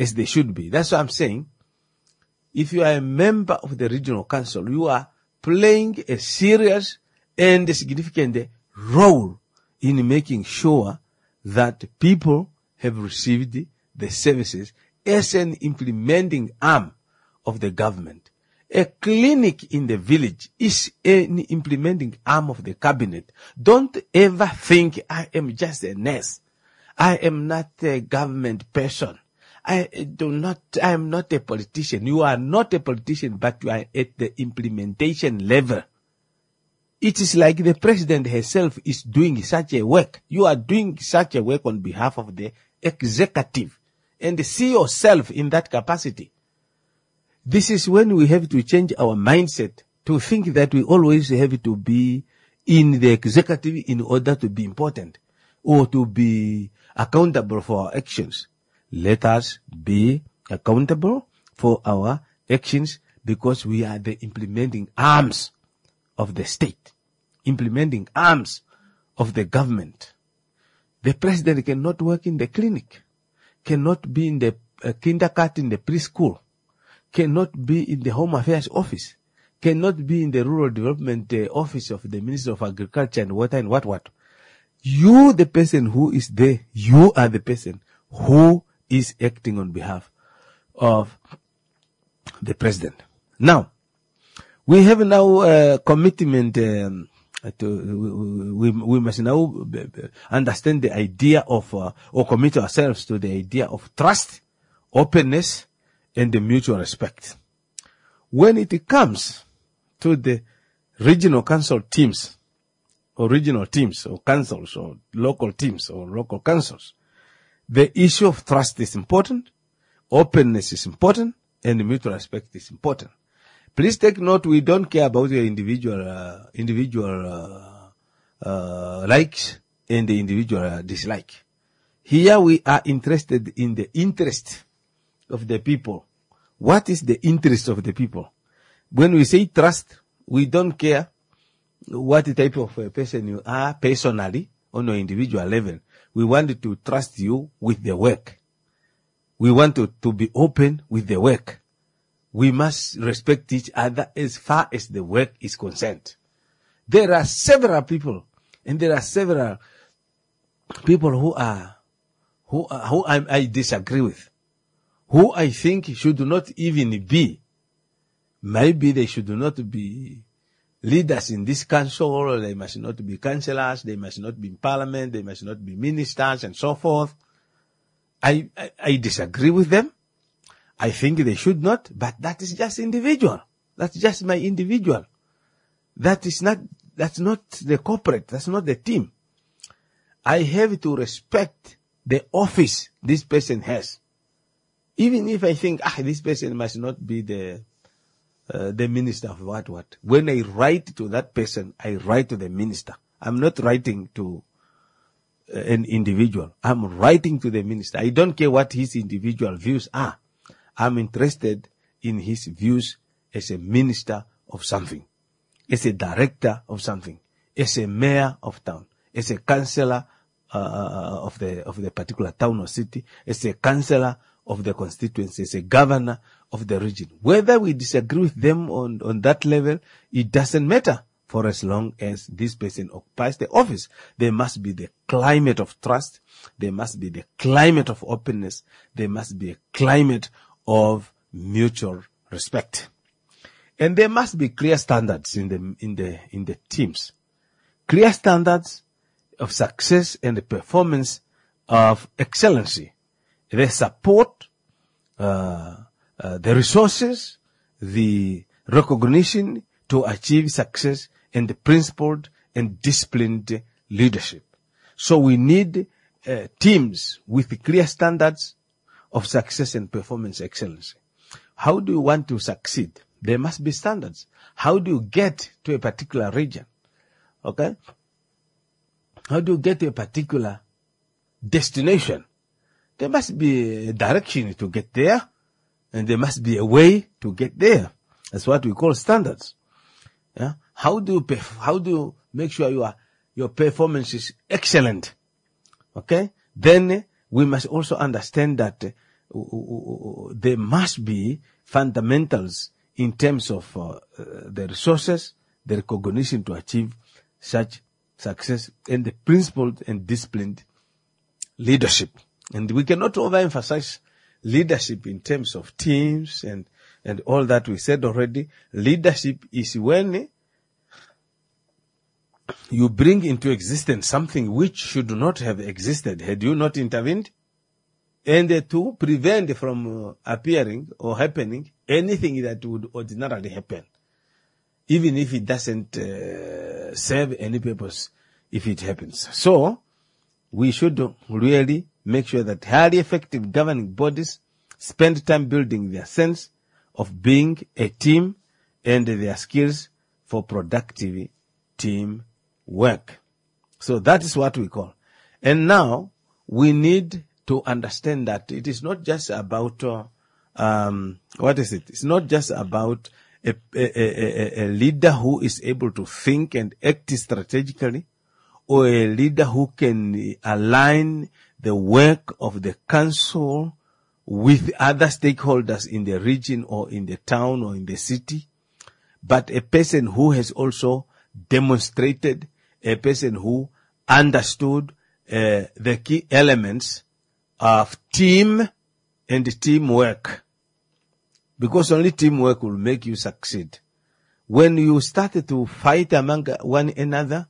as they should be. That's what I'm saying. If you are a member of the regional council, you are playing a serious and a significant role in making sure that people have received the services as an implementing arm of the government. A clinic in the village is an implementing arm of the cabinet. Don't ever think I am just a nurse. I am not a government person. I am not a politician. You are not a politician, but you are at the implementation level. It is like the president herself is doing such a work. You are doing such a work on behalf of the executive, and see yourself in that capacity. This is when we have to change our mindset to think that we always have to be in the executive in order to be important or to be accountable for our actions. Let us be accountable for our actions because we are the implementing arms of the state, implementing arms of the government. The president cannot work in the clinic, cannot be in the kindergarten, the preschool, cannot be in the Home Affairs Office, cannot be in the Rural Development Office of the Minister of Agriculture and Water and what. You, the person who is there, you are the person who is acting on behalf of the president. Now, we have now commitment we must now understand the idea of, or commit ourselves to the idea of trust, openness, and the mutual respect. When it comes to the regional council teams, or regional teams, or councils, or local teams, or local councils, the issue of trust is important, openness is important, and mutual respect is important. Please take note, we don't care about your individual likes and the individual dislike. Here we are interested in the interest of the people. What is the interest of the people? When we say trust, we don't care what type of a person you are personally on your individual level. We want to trust you with the work. We want to be open with the work. We must respect each other as far as the work is concerned. There are several people, and there are several people who I disagree with, who I think should not even be. Maybe they should not be leaders in this council, or they must not be councillors, they must not be in parliament, they must not be ministers, and so forth. I disagree with them. I think they should not, but that is just individual. That's just my individual. That's not the corporate. That's not the team. I have to respect the office this person has. Even if I think, this person must not be the minister of what. When I write to that person, I write to the minister. I'm not writing to an individual. I'm writing to the minister. I don't care what his individual views are. I'm interested in his views as a minister of something, as a director of something, as a mayor of town, as a councillor of the particular town or city, as a councillor of the constituency, as a governor of the region. Whether we disagree with them on that level, it doesn't matter. For as long as this person occupies the office, there must be the climate of trust, there must be the climate of openness, there must be a climate of mutual respect. And there must be clear standards in the teams. Clear standards of success and the performance of excellency. The support, the resources, the recognition to achieve success, and the principled and disciplined leadership. So we need teams with clear standards of success and performance excellence. How do you want to succeed? There must be standards. How do you get to a particular region? Okay? How do you get to a particular destination? There must be a direction to get there, and there must be a way to get there. That's what we call standards. Yeah? How do you make sure your performance is excellent? Okay? Then we must also understand that there must be fundamentals in terms of the resources, the recognition to achieve such success, and the principled and disciplined leadership. And we cannot overemphasize leadership in terms of teams and all that we said already. Leadership is when you bring into existence something which should not have existed had you not intervened, and to prevent from appearing or happening anything that would ordinarily happen, even if it doesn't serve any purpose if it happens. So we should really make sure that highly effective governing bodies spend time building their sense of being a team and their skills for productive team work. So that is what we call. And now we need to understand that it is not just about, It's not just about a leader who is able to think and act strategically, or a leader who can align the work of the council with other stakeholders in the region or in the town or in the city, but a person who has also demonstrated, a person who understood the key elements of team and teamwork. Because only teamwork will make you succeed. When you start to fight among one another,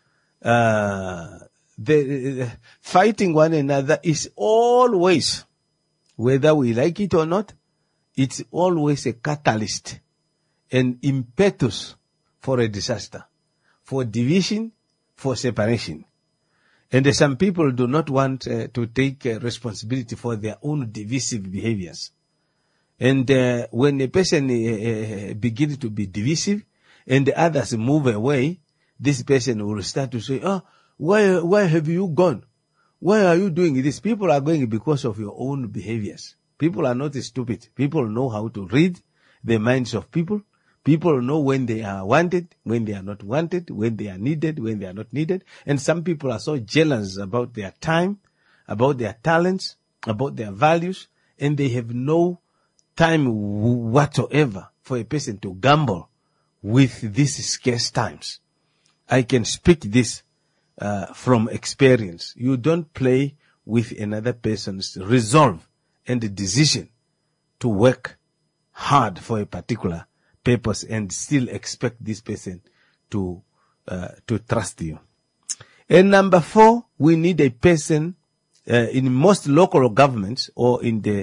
the fighting one another is always, whether we like it or not, it's always a catalyst, an impetus for a disaster, for division, for separation. And some people do not want to take responsibility for their own divisive behaviors. And when a person begins to be divisive and the others move away, this person will start to say, why have you gone? Why are you doing this? People are going because of your own behaviors. People are not stupid. People know how to read the minds of people. People know when they are wanted, when they are not wanted, when they are needed, when they are not needed. And some people are so jealous about their time, about their talents, about their values, and they have no time whatsoever for a person to gamble with these scarce times. I can speak this from experience. You don't play with another person's resolve and decision to work hard for a particular purpose and still expect this person to trust you. And number 4, we need a person in most local governments or in the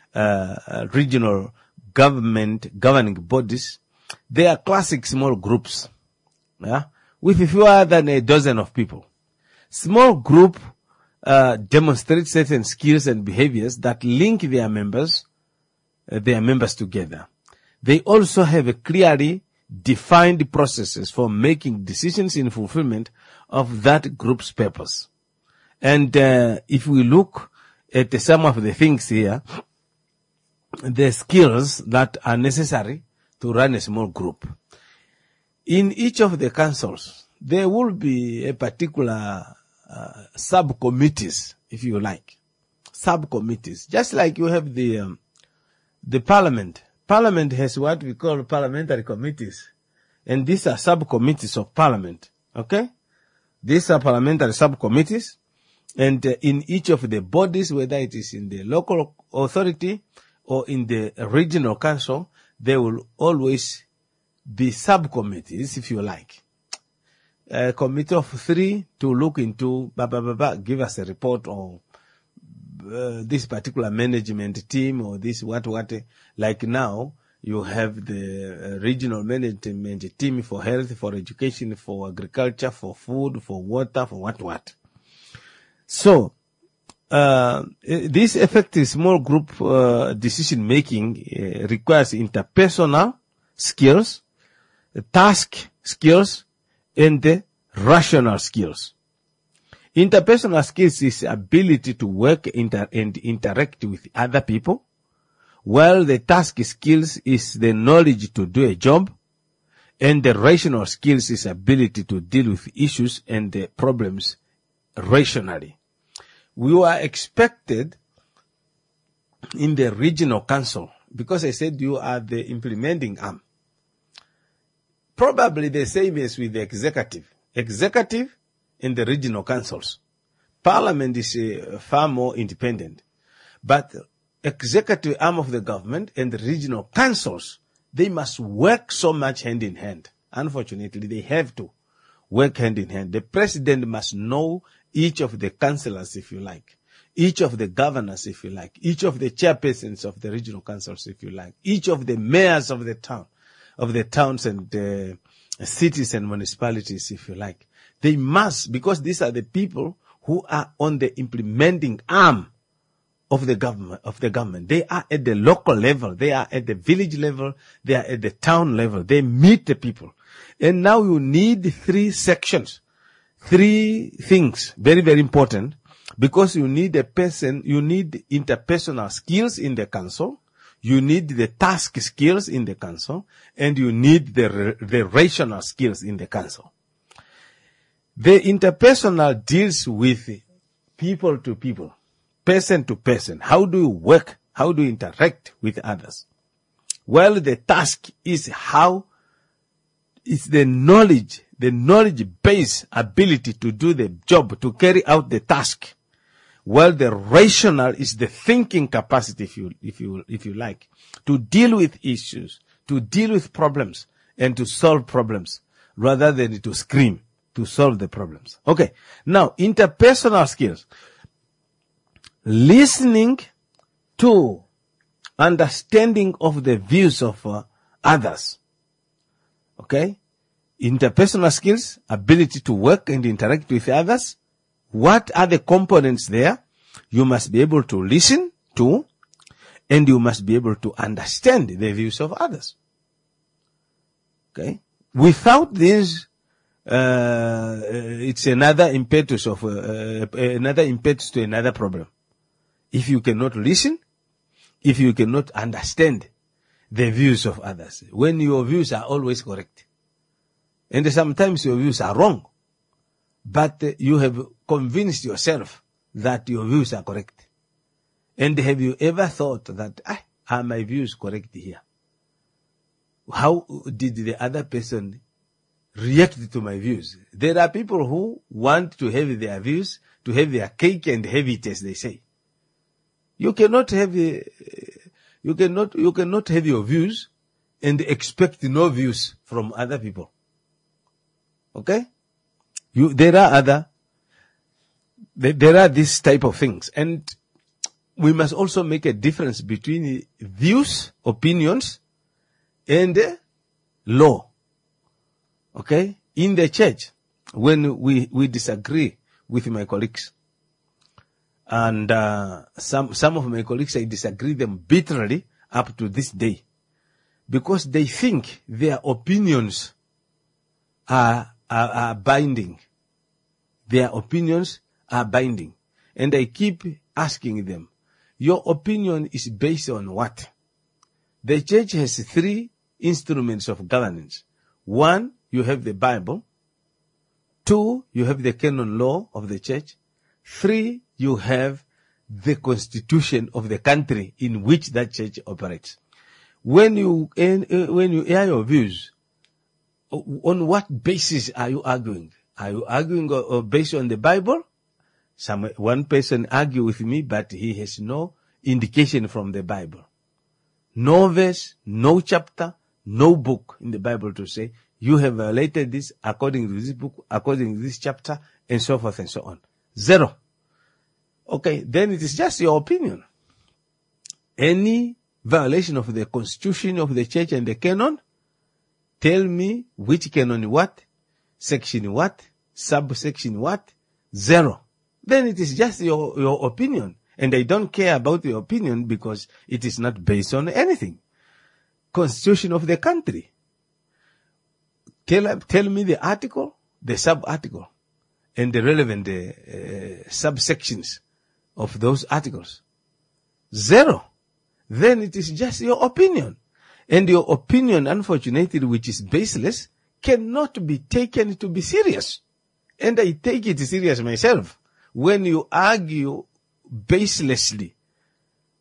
regional government governing bodies. They are classic small groups, with fewer than a dozen of people. Small group demonstrate certain skills and behaviors that link their members together. They also have a clearly defined processes for making decisions in fulfillment of that group's purpose. And if we look at some of the things here, the skills that are necessary to run a small group. In each of the councils, there will be a particular subcommittees, if you like. Subcommittees. Just like you have the parliament. Parliament has what we call parliamentary committees. And these are subcommittees of parliament. Okay? These are parliamentary subcommittees. And in each of the bodies, whether it is in the local authority or in the regional council, there will always be subcommittees, if you like. A committee of 3 to look into, give us a report on this particular management team or this what. Like now, you have the regional management team for health, for education, for agriculture, for food, for water, for what. So, this effective small group decision making requires interpersonal skills, task skills, and the rational skills. Interpersonal skills is ability to work and interact with other people, while the task skills is the knowledge to do a job, and the rational skills is ability to deal with issues and the problems rationally. We are expected in the regional council, because I said you are the implementing arm, probably the same as with the executive. Executive in the regional councils. Parliament is far more independent. But executive arm of the government and the regional councils, they must work so much hand in hand. Unfortunately, they have to work hand in hand. The president must know each of the councillors, if you like, each of the governors, if you like, each of the chairpersons of the regional councils, if you like, each of the mayors of the towns and cities and municipalities, if you like. They must, because these are the people who are on the implementing arm of the government. They are at the local level. They are at the village level. They are at the town level. They meet the people. And now you need 3 sections, 3 things, very, very important, because you need you need interpersonal skills in the council, you need the task skills in the council, and you need the rational skills in the council. The interpersonal deals with people to people, person to person. How do you work? How do you interact with others? Well, the task is it's the knowledge-based ability to do the job, to carry out the task. Well, the rational is the thinking capacity, if you like, to deal with issues, to deal with problems, and to solve problems, rather than to scream to solve the problems. Okay. Now, interpersonal skills. Listening to understanding of the views of others. Okay? Interpersonal skills, ability to work and interact with others. What are the components there? You must be able to listen to, and you must be able to understand the views of others. Okay? Without this, it's another impetus to another problem. If you cannot listen, if you cannot understand the views of others, when your views are always correct, and sometimes your views are wrong, but you have convinced yourself that your views are correct. And have you ever thought that, are my views correct here? How did the other person react to my views? There are people who want to have their views, to have their cake and have it, as they say. You cannot have your views and expect no views from other people. Okay? There are these type of things. And we must also make a difference between views, opinions, and law. Okay? In the church, when we disagree with my colleagues, and some of my colleagues, I disagree them bitterly up to this day, because they think their opinions are binding. Their opinions are binding. And I keep asking them, your opinion is based on what? The church has 3 instruments of governance. 1, you have the Bible. 2, you have the canon law of the church. 3, you have the constitution of the country in which that church operates. When you air your views, on what basis are you arguing? Are you arguing based on the Bible? One person argue with me, but he has no indication from the Bible. No verse, no chapter, no book in the Bible to say, you have violated this according to this book, according to this chapter, and so forth and so on. 0. Okay, then it is just your opinion. Any violation of the constitution of the church and the canon, tell me which canon what, section what, subsection what, 0. Then it is just your opinion. And I don't care about your opinion because it is not based on anything. Constitution of the country. Tell me the article, the sub-article, and the relevant subsections of those articles. 0. Then it is just your opinion. And your opinion, unfortunately, which is baseless, cannot be taken to be serious. And I take it serious myself. When you argue baselessly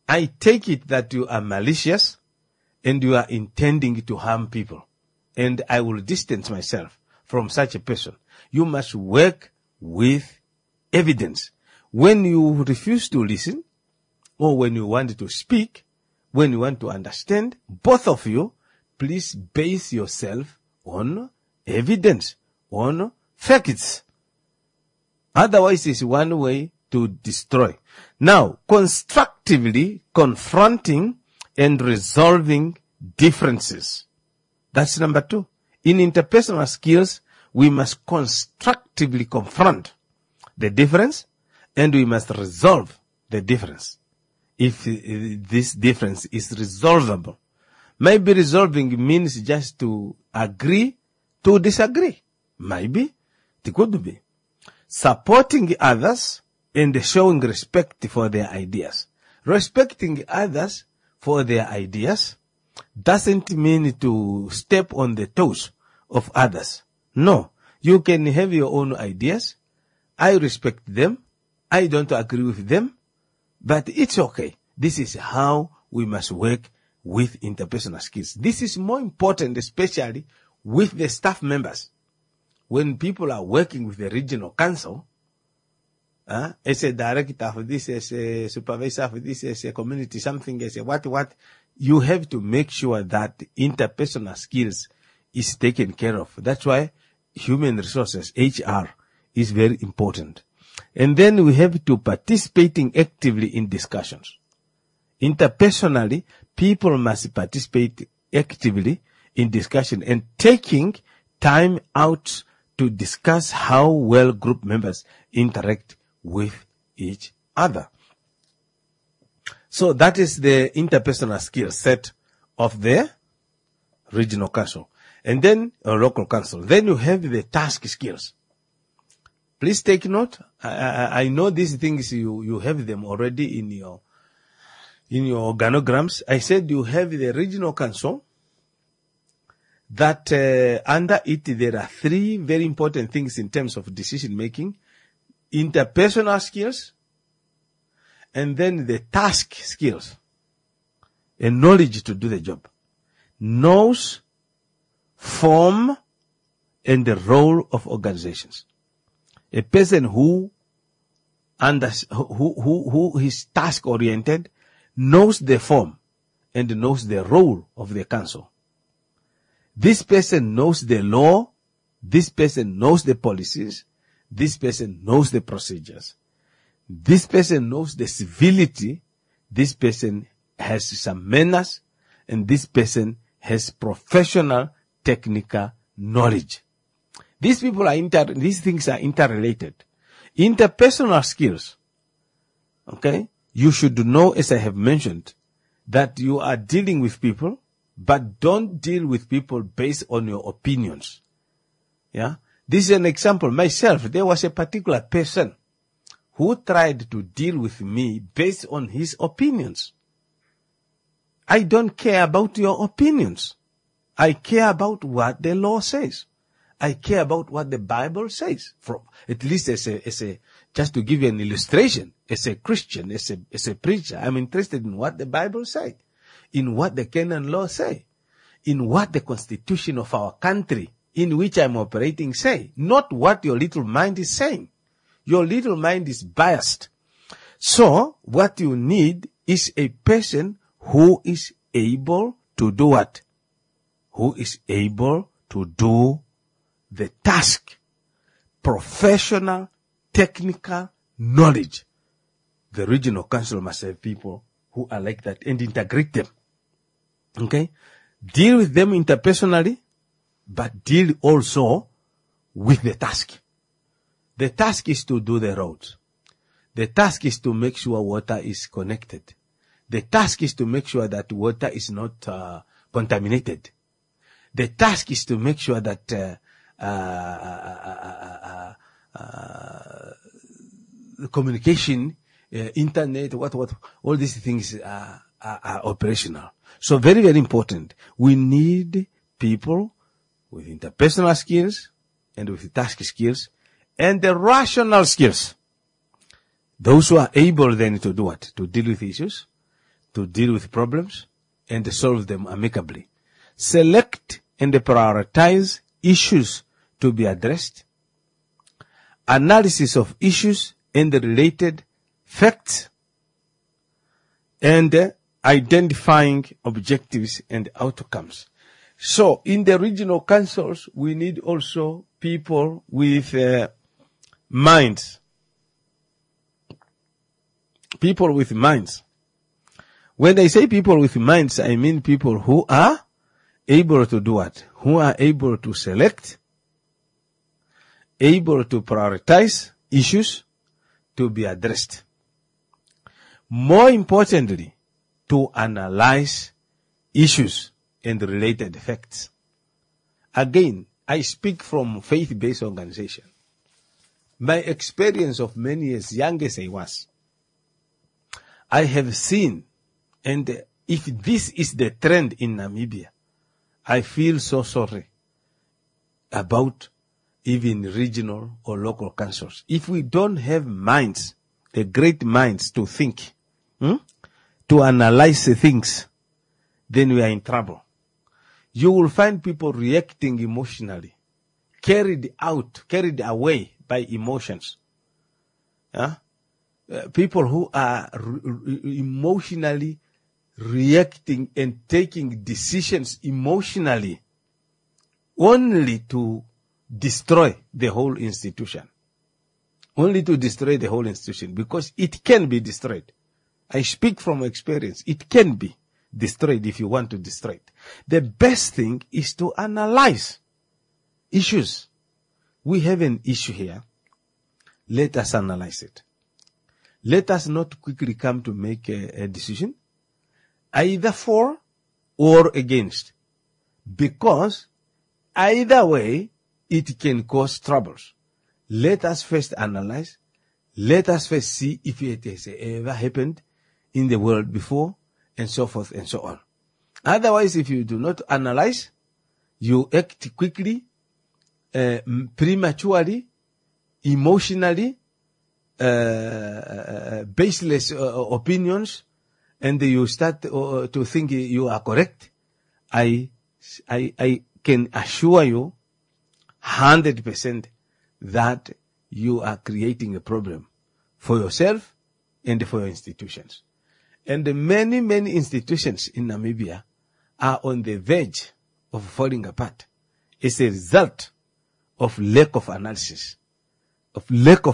I take it that you are malicious and you are intending to harm people. And I will distance myself from such a person. You must work with evidence. When you refuse to listen, or when you want to speak, when you want to understand, both of you, please base yourself on evidence, on facts. Otherwise, it's one way to destroy. Now, constructively confronting and resolving differences. That's number 2. In interpersonal skills, we must constructively confront the difference and we must resolve the difference. If this difference is resolvable. Maybe resolving means just to agree to disagree. Maybe it could be. Supporting others and showing respect for their ideas. Respecting others for their ideas doesn't mean to step on the toes of others. No, you can have your own ideas. I respect them. I don't agree with them, but it's okay. This is how we must work with interpersonal skills. This is more important, especially with the staff members. When people are working with the regional council, as a director of this, as a supervisor of this, as a community something, as a what, you have to make sure that interpersonal skills is taken care of. That's why human resources, HR, is very important. And then we have to participating actively in discussions. Interpersonally, people must participate actively in discussion and taking time out to discuss how well group members interact with each other. So that is the interpersonal skill set of the regional council. And then a local council. Then you have the task skills. Please take note. I know these things you have them already in your organograms. I said you have the regional council that under it there are 3 very important things in terms of decision making: interpersonal skills, and then the task skills, and knowledge to do the job. Knows, form, and the role of organizations. A person who is task oriented knows the form and knows the role of the council. This person knows the law. This person knows the policies. This person knows the procedures. This person knows the civility. This person has some manners, and this person has professional technical knowledge. These things are interrelated. Interpersonal skills. Okay? You should know, as I have mentioned, that you are dealing with people, but don't deal with people based on your opinions. Yeah? This is an example. Myself, there was a particular person who tried to deal with me based on his opinions. I don't care about your opinions. I care about what the law says. I care about what the Bible says. At least just to give you an illustration, as a Christian, as a preacher, I'm interested in what the Bible says, in what the canon law say, in what the constitution of our country in which I'm operating say, not what your little mind is saying. Your little mind is biased. So what you need is a person who is able to do what? Who is able to do the task. Professional, technical knowledge. The regional council must have people who are like that and integrate them. Okay? Deal with them interpersonally, but deal also with the task. The task is to do the roads. The task is to make sure water is connected. The task is to make sure that water is not contaminated. The task is to make sure that communication, internet, all these things are operational. So very, very important. We need people with interpersonal skills and with task skills and the rational skills. Those who are able then to do what? To deal with issues, to deal with problems and solve them amicably. Select and prioritize issues to be addressed. Analysis of issues and the related facts. And identifying objectives and outcomes. So, in the regional councils, we need also people with minds. People with minds. When I say people with minds, I mean people who are able to do what? Who are able to select, able to prioritize issues to be addressed. More importantly, to analyze issues and related facts. Again, I speak from faith-based organization. My experience of many years, young as I was, I have seen, and if this is the trend in Namibia, I feel so sorry about even regional or local councils. If we don't have minds, the great minds to think, to analyze things, then we are in trouble. You will find people reacting emotionally, carried away by emotions. People who are emotionally reacting and taking decisions emotionally only to destroy the whole institution. Only to destroy the whole institution, because it can be destroyed. I speak from experience. It can be destroyed if you want to destroy it. The best thing is to analyze issues. We have an issue here. Let us analyze it. Let us not quickly come to make a decision, either for or against, because either way, it can cause troubles. Let us first analyze. Let us first see if it has ever happened in the world before, and so forth and so on. Otherwise, if you do not analyze, you act quickly, prematurely, emotionally, baseless opinions, and you start to think you are correct. I can assure you 100% that you are creating a problem for yourself and for your institutions. And many, many institutions in Namibia are on the verge of falling apart. It's a result of lack of analysis of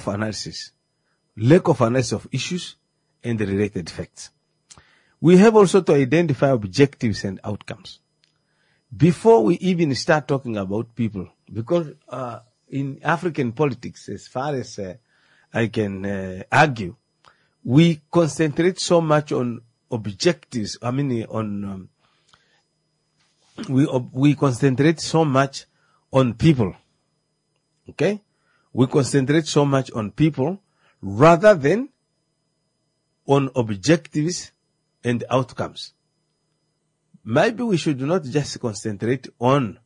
issues and the related facts. We have also to identify objectives and outcomes. Before we even start talking about people, because in African politics, as far as I can argue, we concentrate so much on objectives. We concentrate so much on people. Okay? We concentrate so much on people rather than on objectives and outcomes. Maybe we should not just concentrate on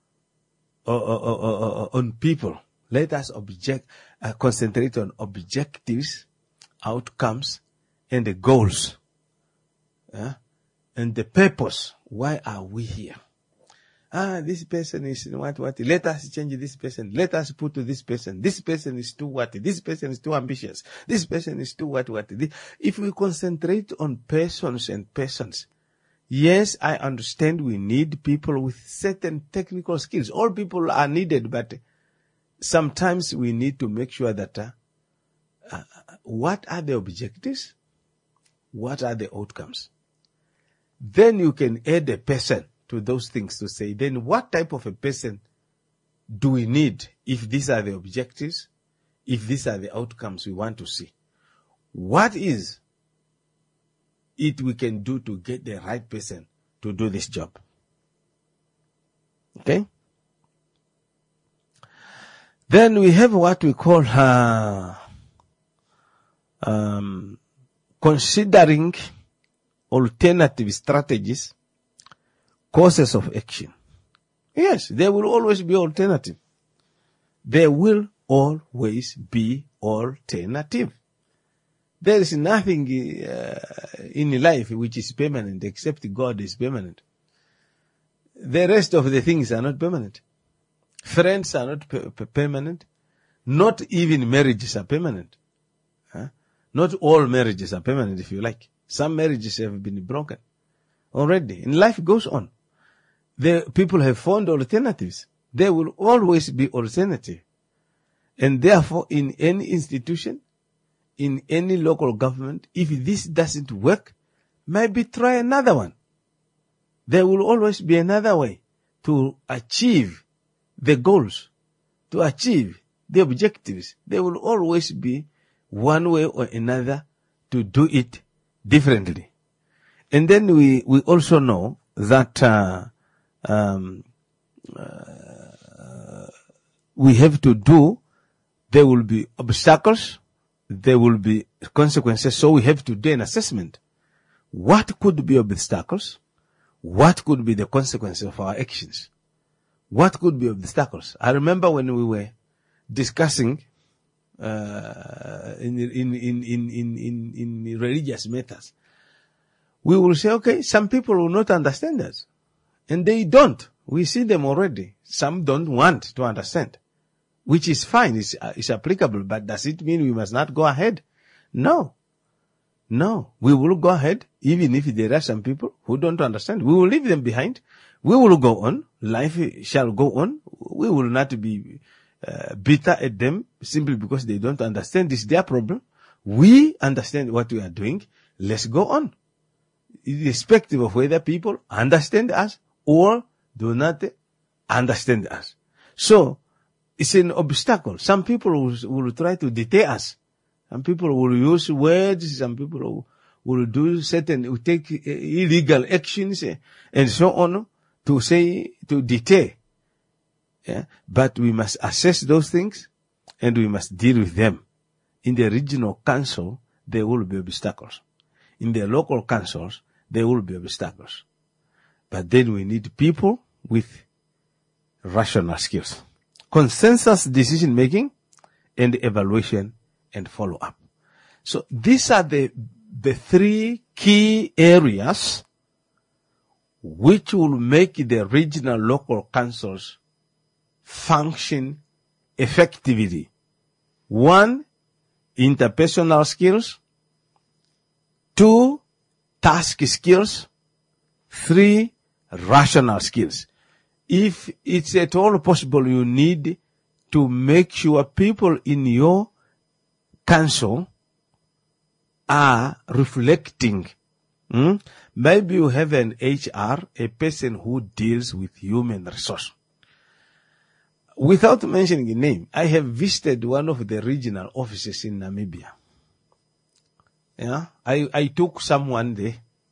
people. Let us concentrate on objectives, outcomes, and the goals. And the purpose. Why are we here? This person is what? Let us change this person. Let us put to this person. This person is too what? This person is too ambitious. This person is too what? If we concentrate on persons and persons, yes, I understand we need people with certain technical skills. All people are needed, but sometimes we need to make sure that what are the objectives? What are the outcomes? Then you can add a person to those things to say, then what type of a person do we need if these are the objectives, if these are the outcomes we want to see? What is it we can do to get the right person to do this job? Okay? Then we have what we call considering alternative strategies, courses of action. Yes, there will always be alternative. There will always be alternative. There is nothing in life which is permanent except God is permanent. The rest of the things are not permanent. Friends are not permanent. Not even marriages are permanent. Not all marriages are permanent, if you like. Some marriages have been broken already. And life goes on. The people have found alternatives. There will always be alternative. And therefore, in any institution, in any local government, if this doesn't work, maybe try another one. There will always be another way to achieve the goals, to achieve the objectives. There will always be one way or another to do it differently. And then we also know that we have to do, there will be obstacles, there will be consequences, so we have to do an assessment. What could be obstacles? What could be the consequences of our actions? What could be obstacles? I remember when we were discussing in religious matters, we will say, okay, some people will not understand us. And they don't. We see them already. Some don't want to understand, which is fine. It's applicable. But does it mean we must not go ahead? No. No. We will go ahead, even if there are some people who don't understand. We will leave them behind. We will go on. Life shall go on. We will not be bitter at them simply because they don't understand. It's their problem. We understand what we are doing. Let's go on, irrespective of whether people understand us or do not understand us. So it's an obstacle. Some people will try to deter us. Some people will use words. Some people will do will take illegal actions and so on to deter. Yeah? But we must assess those things and we must deal with them. In the regional council, there will be obstacles. In the local councils, there will be obstacles. But then we need people with rational skills, consensus decision making, and evaluation and follow up. So these are the three key areas which will make the regional local councils function effectively. 1, interpersonal skills. 2, task skills. 3, rational skills. If it's at all possible, you need to make sure people in your council are reflecting. Maybe you have an HR, a person who deals with human resource. Without mentioning a name, I have visited one of the regional offices in Namibia. Yeah, I took someone there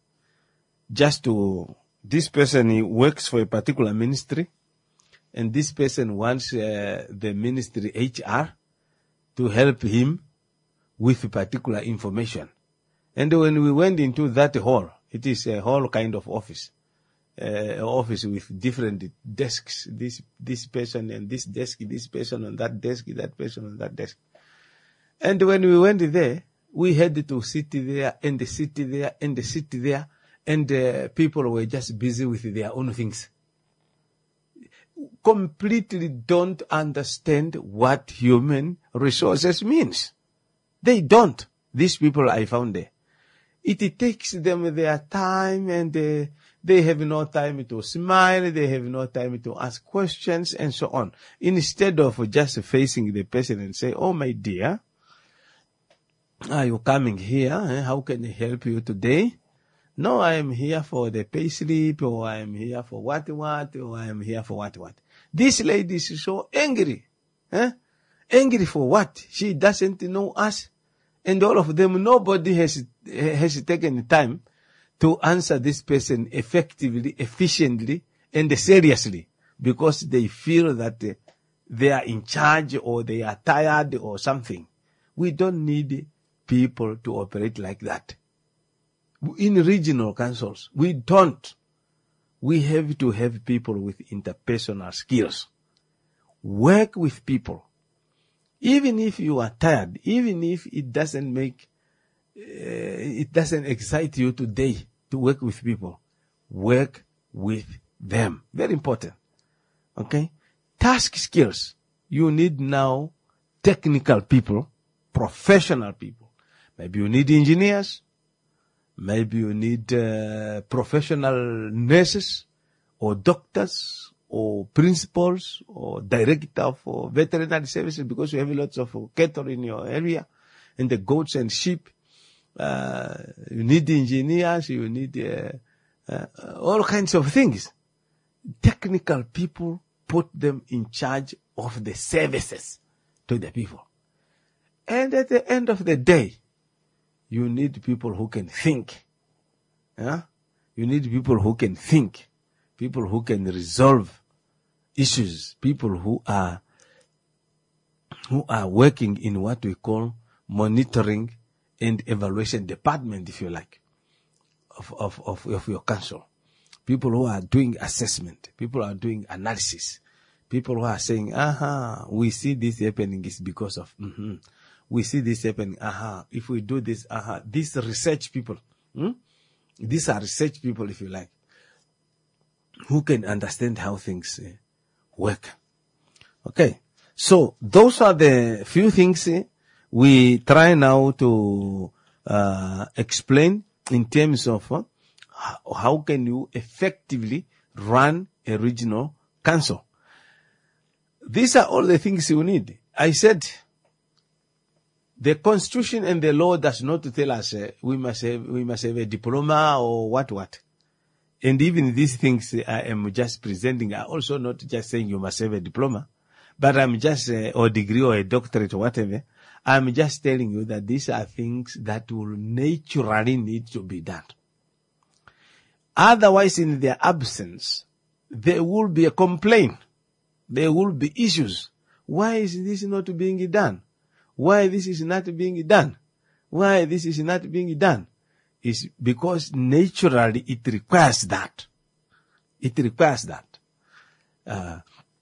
this person, he works for a particular ministry, and this person wants the ministry HR to help him with particular information. And when we went into that hall, it is a hall kind of office. Office with different desks. This person and this desk, this person on that desk, that person on that desk. And when we went there, we had to sit there and sit there and sit there, and people were just busy with their own things. Completely don't understand what human resources means. They don't. These people I found there. It takes them their time, and they have no time to smile, they have no time to ask questions, and so on. Instead of just facing the person and say, oh, my dear, are you coming here? How can I help you today? No, I am here for the pay slip, or I am here for what, or I am here for what. This lady is so angry. Angry for what? She doesn't know us. And all of them, nobody has taken time to answer this person effectively, efficiently, and seriously, because they feel that they are in charge, or they are tired, or something. We don't need people to operate like that. In regional councils, we don't. We have to have people with interpersonal skills. Work with people. Even if you are tired, even if it doesn't make it doesn't excite you today to work with people. Work with them. Very important. Okay? Task skills. You need now technical people, professional people. Maybe you need engineers. Maybe you need professional nurses or doctors or principals or director for veterinary services because you have lots of cattle in your area and the goats and sheep. You need engineers. You need all kinds of things. Technical people, put them in charge of the services to the people. And at the end of the day, you need people who can think. Yeah? You need people who can think. People who can resolve issues. People who are working in what we call monitoring and evaluation department, if you like, of your council. People who are doing assessment. People who are doing analysis. People who are saying, we see this happening is because of, we see this happening, if we do this, these research people, these are research people, if you like, who can understand how things work. Okay. So those are the few things we try now to explain in terms of how can you effectively run a regional council. These are all the things you need. I said the constitution and the law does not tell us we must have a diploma or what. And even these things I am just presenting are also not just saying you must have a diploma, but I'm just or degree or a doctorate or whatever. I'm just telling you that these are things that will naturally need to be done. Otherwise, in their absence, there will be a complaint. There will be issues. Why is this not being done? Why this is not being done? Why this is not being done? It's because naturally it requires that. It requires that.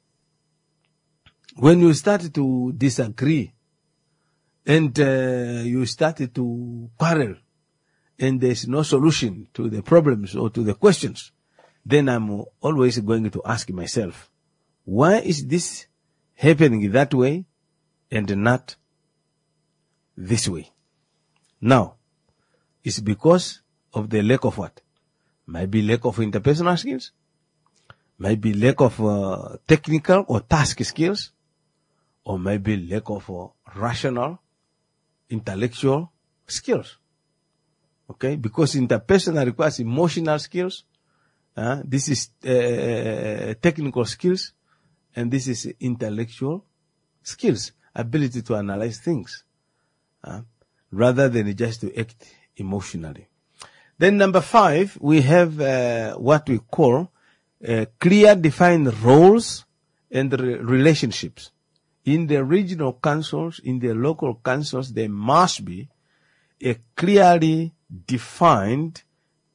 When you start to disagree and you start to quarrel and there's no solution to the problems or to the questions, then I'm always going to ask myself, why is this happening that way and not this way? Now, it's because of the lack of what? Maybe lack of interpersonal skills, maybe lack of technical or task skills, or maybe lack of rational, intellectual skills. Okay? Because interpersonal requires emotional skills. This is technical skills, and this is intellectual skills, ability to analyze things, rather than just to act emotionally. Then number 5, we have what we call clear defined roles and relationships. In the regional councils, in the local councils, there must be a clearly defined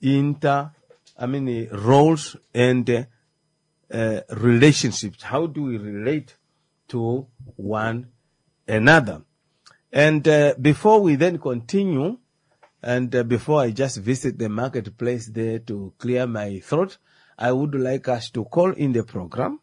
roles and relationships. How do we relate to one another? And before we then continue, and before I just visit the marketplace there to clear my throat, I would like us to call in the program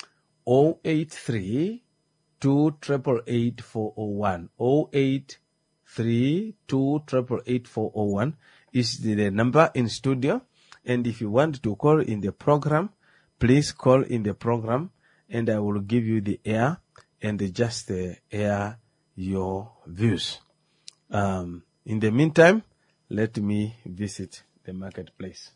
083 288 401. 083 288 401 is the number in studio. And if you want to call in the program, please call in the program and I will give you the air and just air your views. In the meantime, let me visit the marketplace.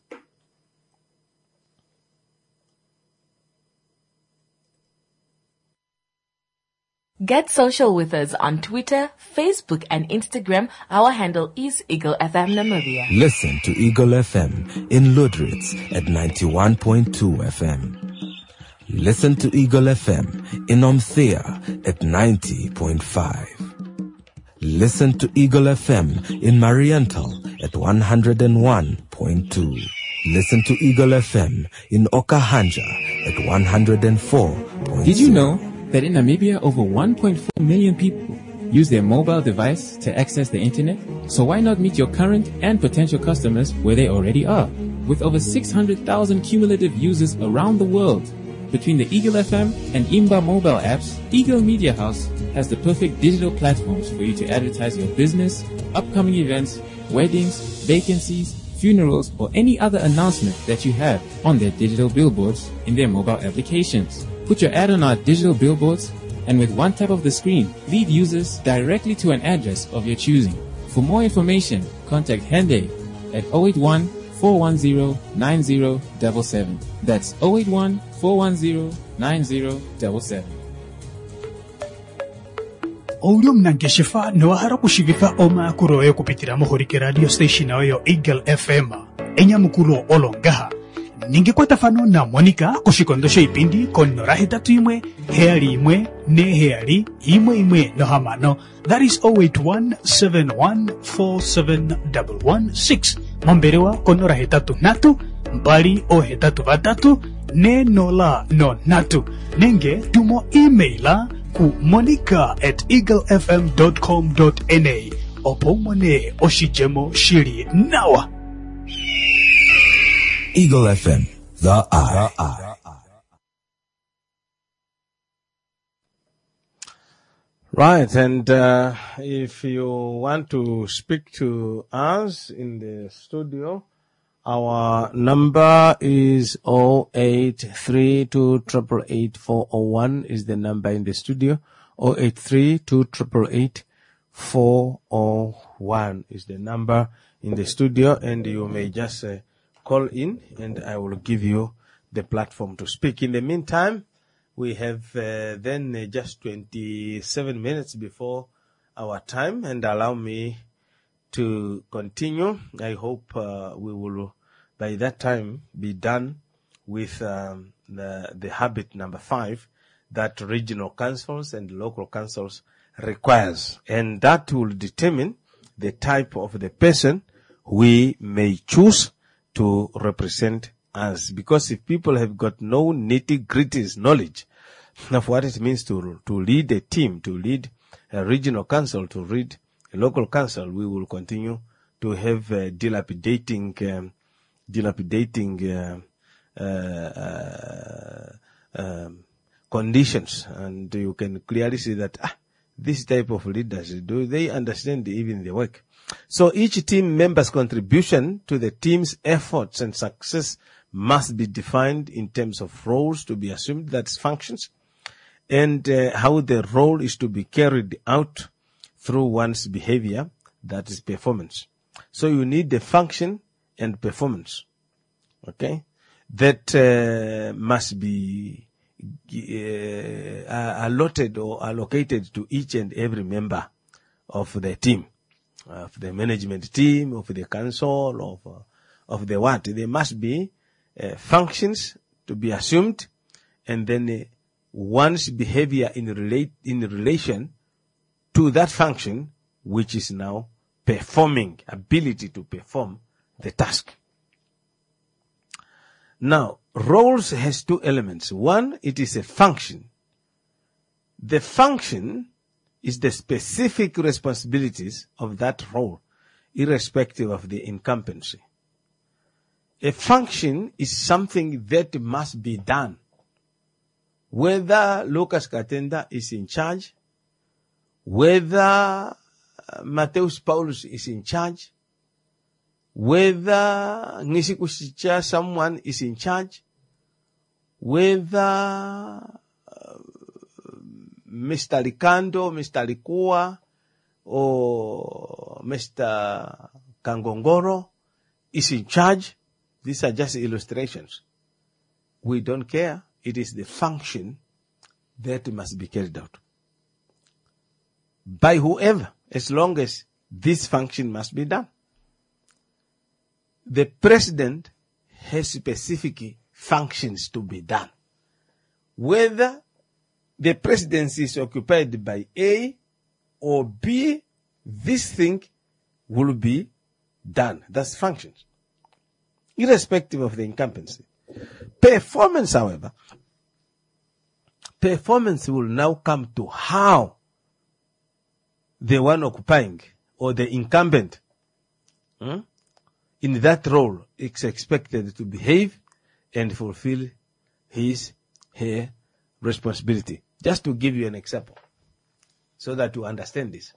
Get social with us on Twitter, Facebook, and Instagram. Our handle is Eagle FM Namibia. Listen to Eagle FM in Ludritz at 91.2 FM. Listen to Eagle FM in Omthea at 90.5. Listen to Eagle FM in Mariental at 101.2. Listen to Eagle FM in Okahanja at 104.2. Did you know that in Namibia over 1.4 million people use their mobile device to access the internet, so why not meet your current and potential customers where they already are? With over 600,000 cumulative users around the world, between the Eagle FM and Imba mobile apps, Eagle Media House has the perfect digital platforms for you to advertise your business, upcoming events, weddings, vacancies, funerals, or any other announcement that you have on their digital billboards in their mobile applications. Put your ad on our digital billboards, and with one tap of the screen, lead users directly to an address of your choosing. For more information, contact Hende at 081-410-9077. That's 081-410-9077. Oulio mnangeshifa noahara kushivifa oma kuroe kupitira mohorike radio station oyo Eagle FM. Enya mukulo olongaha. Ningekwata fano na Monica kushikondosha ipindi konora hetatu imwe, heali imwe, ne heali, imwe no hamano. That is 081-7147-116. Momberewa konora hetatu natu, mbali o hetatu vatatu, ne nola no natu. Nenge tumo emaila ku monica@eaglefm.com.na. Opomone oshijemo shiri nawa. Eagle FM, the eye. Right, and if you want to speak to us in the studio, our number is 08328888401 is the number in the studio. 08328888401 is the number in the studio, and you may just call in and I will give you the platform to speak. In the meantime, we have then just 27 minutes before our time, and allow me to continue. I hope we will by that time be done with the habit number 5 that regional councils and local councils requires, and that will determine the type of the person we may choose to represent us. Because if people have got no nitty-gritty knowledge of what it means to lead a team, to lead a regional council, to lead a local council, we will continue to have dilapidating conditions. And you can clearly see that this type of leaders, do they understand even the work? So each team member's contribution to the team's efforts and success must be defined in terms of roles to be assumed, that's functions, and how the role is to be carried out through one's behavior, that is performance. So you need the function and performance, okay, that must be allotted or allocated to each and every member of the team, of the management team, of the council, of the what. There must be functions to be assumed, and then one's behavior in relation to that function, which is now performing, ability to perform the task. Now, roles has two elements. One, it is a function. The function is the specific responsibilities of that role, irrespective of the incumbency. A function is something that must be done. Whether Lucas Katenda is in charge, whether Mateus Paulus is in charge, whether Nisikushicha, someone is in charge, whether Mr. Likando, Mr. Likua, or Mr. Kangongoro is in charge. These are just illustrations. We don't care. It is the function that must be carried out by whoever, as long as this function must be done. The president has specific functions to be done. Whether the presidency is occupied by A or B, this thing will be done. That's functions, irrespective of the incumbency. Performance, however, performance will now come to how the one occupying or the incumbent in that role is expected to behave and fulfill her responsibility. Just to give you an example, so that you understand this.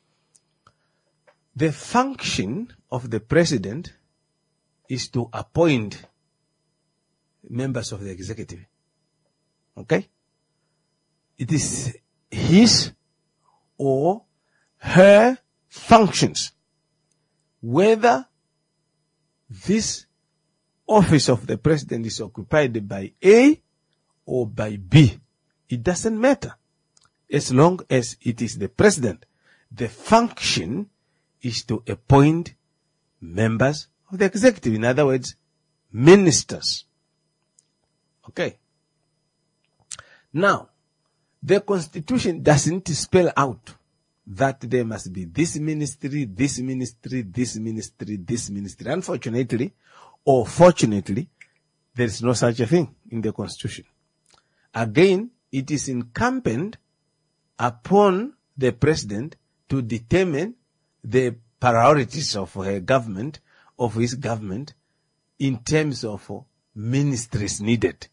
The function of the president is to appoint members of the executive. Okay? It is his or her functions. Whether this office of the president is occupied by A or by B, it doesn't matter. As long as it is the president, the function is to appoint members of the executive. In other words, ministers. Okay. Now, the Constitution doesn't spell out that there must be this ministry, this ministry, this ministry, this ministry. Unfortunately, or fortunately, there is no such a thing in the Constitution. Again, it is incumbent upon the president to determine the priorities of her government, of his government, in terms of ministries needed.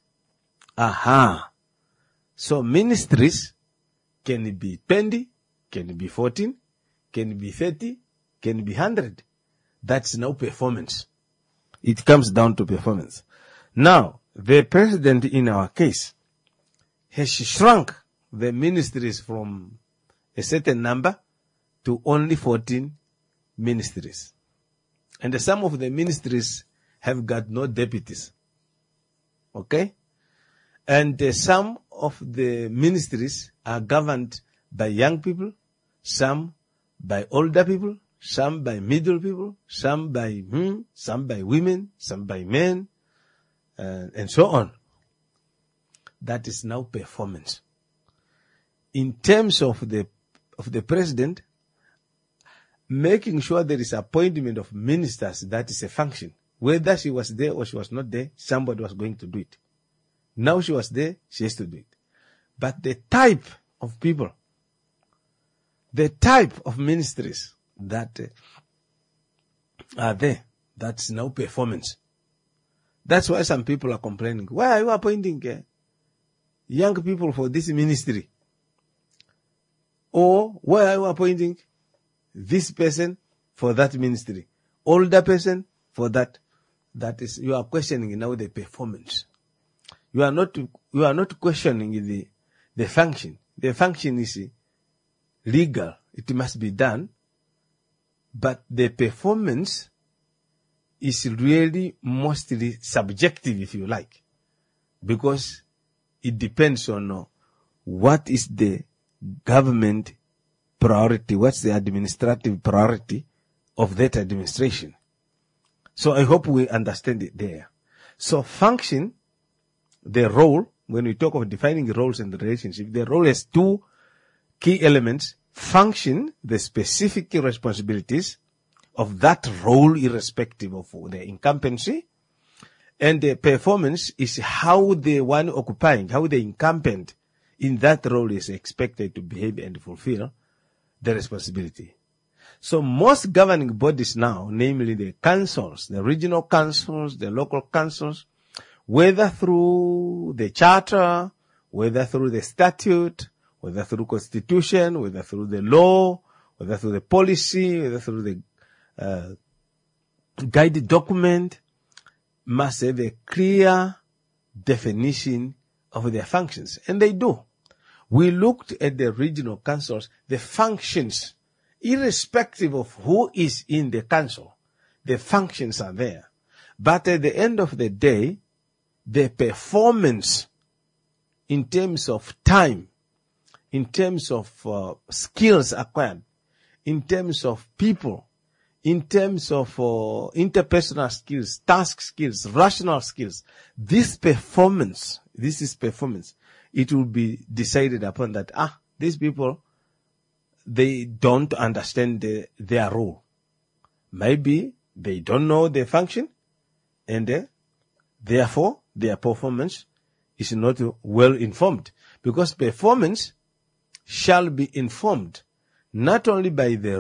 So ministries can be 20, can be 14, can be 30, can be 100. That's now performance. It comes down to performance. Now, the president in our case has shrunk the ministries from a certain number to only 14 ministries. And some of the ministries have got no deputies. Okay? And some of the ministries are governed by young people, some by older people, some by middle people, some by women, some by men, and so on. That is now performance. In terms of the president, making sure there is appointment of ministers, that is a function. Whether she was there or she was not there, somebody was going to do it. Now she was there, she has to do it. But the type of people, the type of ministries that are there, that's now performance. That's why some people are complaining. Why are you appointing young people for this ministry? Or why are you appointing this person for that ministry? Older person for that. That is, you are questioning now the performance. You are not questioning the function. The function is legal. It must be done. But the performance is really mostly subjective, if you like, because it depends on what is the government priority, what's the administrative priority of that administration. So I hope we understand it there. So function, the role, when we talk of defining roles in the relationship, the role has two key elements. Function, the specific responsibilities of that role irrespective of the incumbency, and the performance is how the one occupying, how the incumbent in that role is expected to behave and fulfill the responsibility. So most governing bodies now, namely the councils, the regional councils, the local councils, whether through the charter, whether through the statute, whether through constitution, whether through the law, whether through the policy, whether through the guided document, must have a clear definition of their functions. And they do. We looked at the regional councils, the functions, irrespective of who is in the council, the functions are there. But at the end of the day, the performance in terms of time, in terms of skills acquired, in terms of people, in terms of interpersonal skills, task skills, rational skills, this is performance. It will be decided upon that, these people, they don't understand their role. Maybe they don't know their function, and therefore their performance is not well informed. Because performance shall be informed not only by the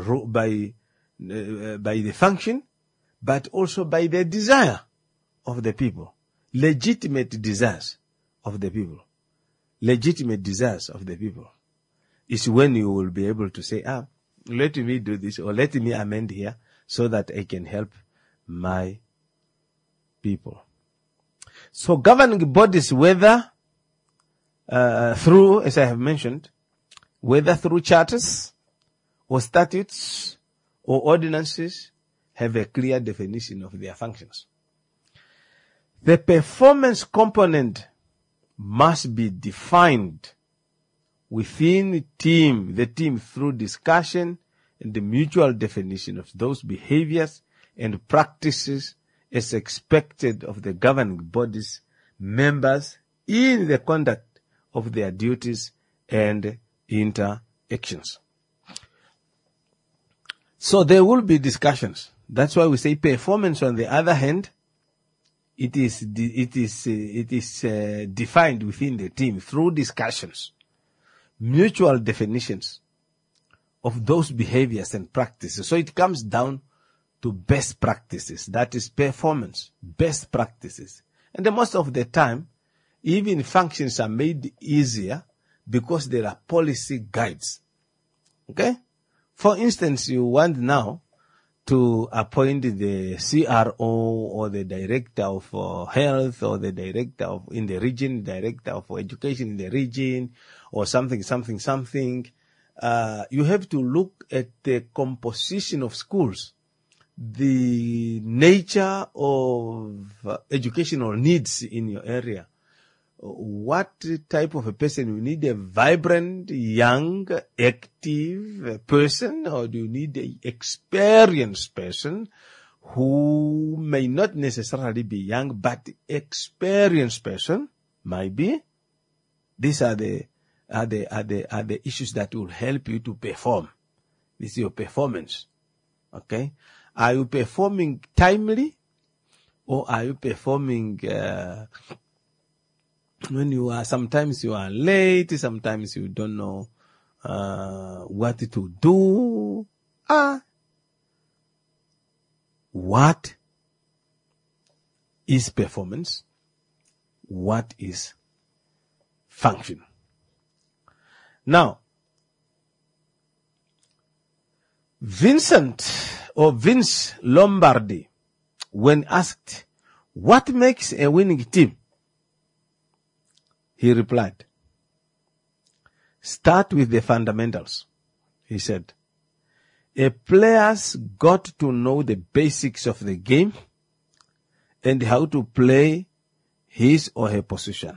function, but also by the desire of the people, legitimate desires of the people. Legitimate desires of the people is when you will be able to say, let me do this, or let me amend here so that I can help my people. So governing bodies, whether through, as I have mentioned, whether through charters or statutes or ordinances, have a clear definition of their functions. The performance component must be defined within the team through discussion and the mutual definition of those behaviors and practices as expected of the governing body's members in the conduct of their duties and interactions. So there will be discussions. That's why we say performance, on the other hand, it is defined within the team through discussions, mutual definitions of those behaviors and practices. So it comes down to best practices. That is performance, best practices. And most of the time, even functions are made easier because there are policy guides. Okay? For instance, you want now to appoint the CRO or the director of health or the director of in the region, director of education in the region, or something. You have to look at the composition of schools, the nature of educational needs in your area. What type of a person? You need a vibrant, young, active person, or do you need an experienced person who may not necessarily be young, but experienced person might be? These are the issues that will help you to perform. This is your performance. Okay? Are you performing timely, or are you performing when you are, sometimes you are late, sometimes you don't know what to do. What is performance? What is function? Now, Vince Lombardi, when asked what makes a winning team, he replied, start with the fundamentals. He said, a player's got to know the basics of the game and how to play his or her position.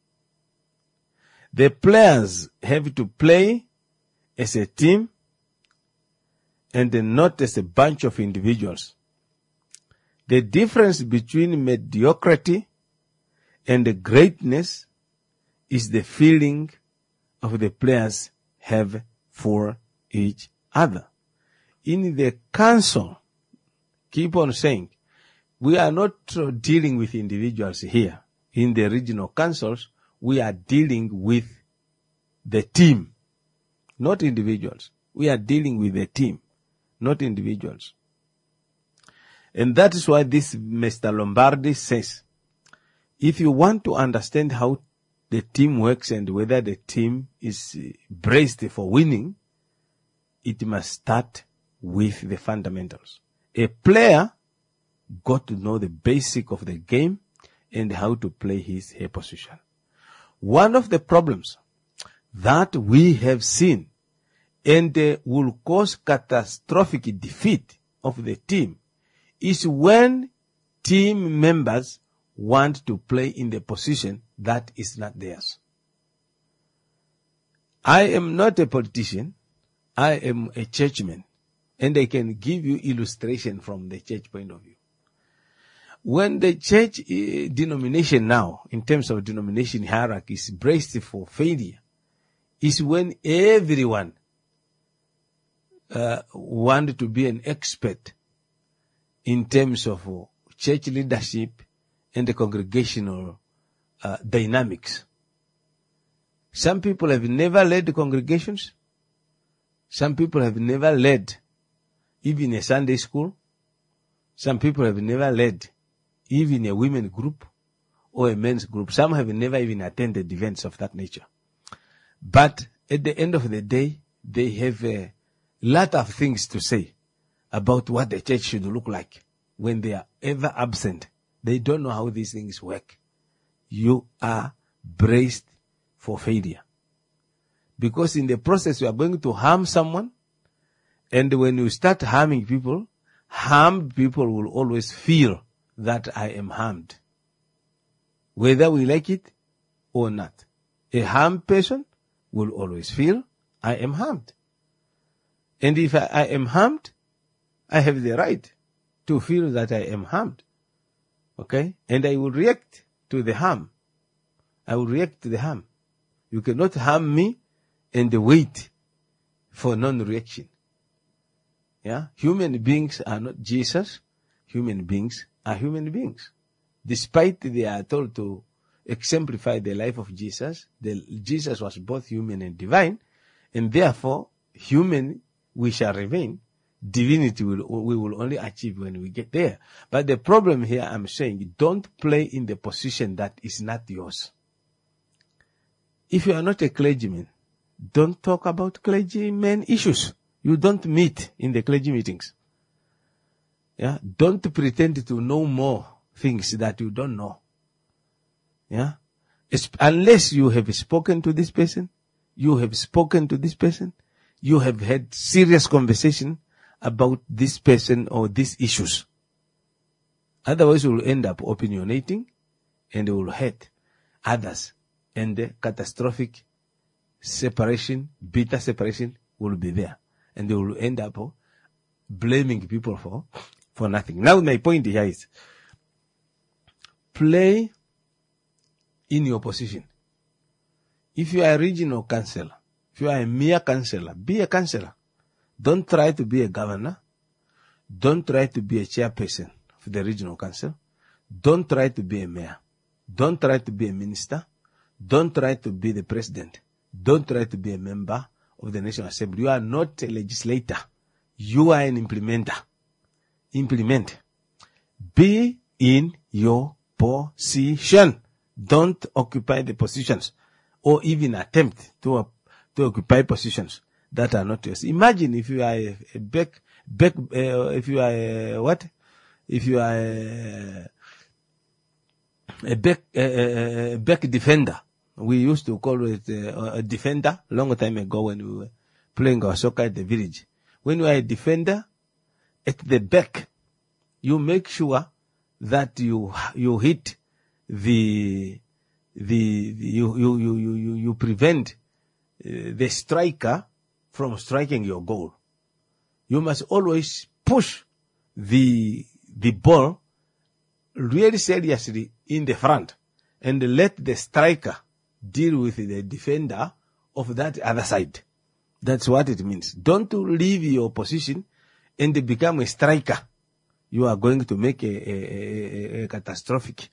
The players have to play as a team and not as a bunch of individuals. The difference between mediocrity and greatness is the feeling of the players have for each other. In the council, keep on saying, we are not dealing with individuals here. In the regional councils, we are dealing with the team, not individuals. We are dealing with the team, not individuals. And that is why this Mr. Lombardi says, if you want to understand how the team works and whether the team is braced for winning, it must start with the fundamentals. A player got to know the basic of the game and how to play his her position. One of the problems that we have seen and will cause catastrophic defeat of the team is when team members want to play in the position that is not theirs. I am not a politician. I am a churchman, and I can give you illustration from the church point of view. When the church denomination now, in terms of denomination hierarchy, is braced for failure, is when everyone want to be an expert in terms of church leadership and the congregational dynamics. Some people have never led the congregations. Some people have never led even a Sunday school. Some people have never led even a women group or a men's group. Some have never even attended events of that nature. But at the end of the day, they have a lot of things to say about what the church should look like when they are ever absent. They don't know how these things work. You are braced for failure. Because in the process, you are going to harm someone. And when you start harming people, harmed people will always feel that I am harmed. Whether we like it or not. A harmed person will always feel I am harmed. And if I am harmed, I have the right to feel that I am harmed. Okay? And I will react to the harm. I will react to the harm. You cannot harm me and wait for non-reaction. Yeah? Human beings are not Jesus. Human beings are human beings. Despite they are told to exemplify the life of Jesus, Jesus was both human and divine, and therefore, human we shall remain. Divinity we will only achieve when we get there. But the problem here, I'm saying, don't play in the position that is not yours. If you are not a clergyman, don't talk about clergyman issues. You don't meet in the clergy meetings. Yeah, don't pretend to know more things that you don't know. Yeah, unless you have spoken to this person, you have had serious conversation about this person or these issues. Otherwise, you will end up opinionating and you will hurt others. And the catastrophic separation, bitter separation will be there. And they will end up blaming people for nothing. Now, my point here is, play in your position. If you are a regional councillor, if you are a mere councillor, be a councillor. Don't try to be a governor. Don't try to be a chairperson of the regional council. Don't try to be a mayor. Don't try to be a minister. Don't try to be the president. Don't try to be a member of the National Assembly. You are not a legislator. You are an implementer. Implement. Be in your position. Don't occupy the positions or even attempt to occupy positions that are not yours. Imagine if you are a back defender. We used to call it a defender long time ago when we were playing our soccer at the village. When you are a defender at the back, you make sure that you hit you prevent the striker from striking your goal. You must always push the ball really seriously in the front and let the striker deal with the defender of that other side. That's what it means. Don't leave your position and become a striker. You are going to make a catastrophic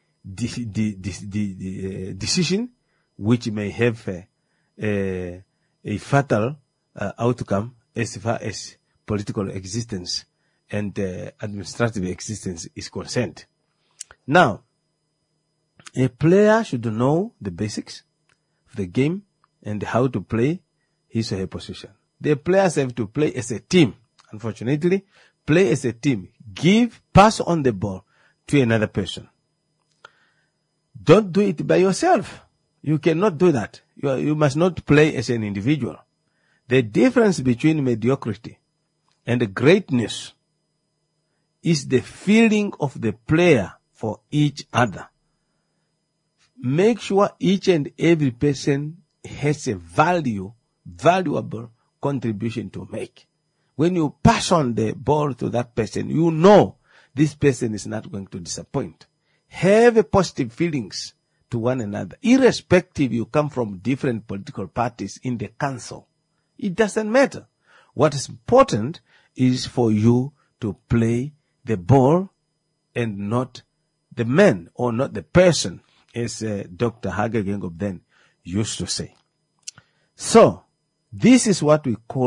decision which may have a fatal outcome as far as political existence and administrative existence is concerned. Now, a player should know the basics of the game and how to play his or her position. The players have to play as a team. Unfortunately, play as a team. Pass on the ball to another person. Don't do it by yourself. You cannot do that. You must not play as an individual. The difference between mediocrity and greatness is the feeling of the player for each other. Make sure each and every person has a valuable contribution to make. When you pass on the ball to that person, you know this person is not going to disappoint. Have positive feelings to one another, irrespective you come from different political parties in the council. It doesn't matter. What is important is for you to play the ball and not the man or not the person, as Dr. Hage Geingob then used to say. So, this is what we call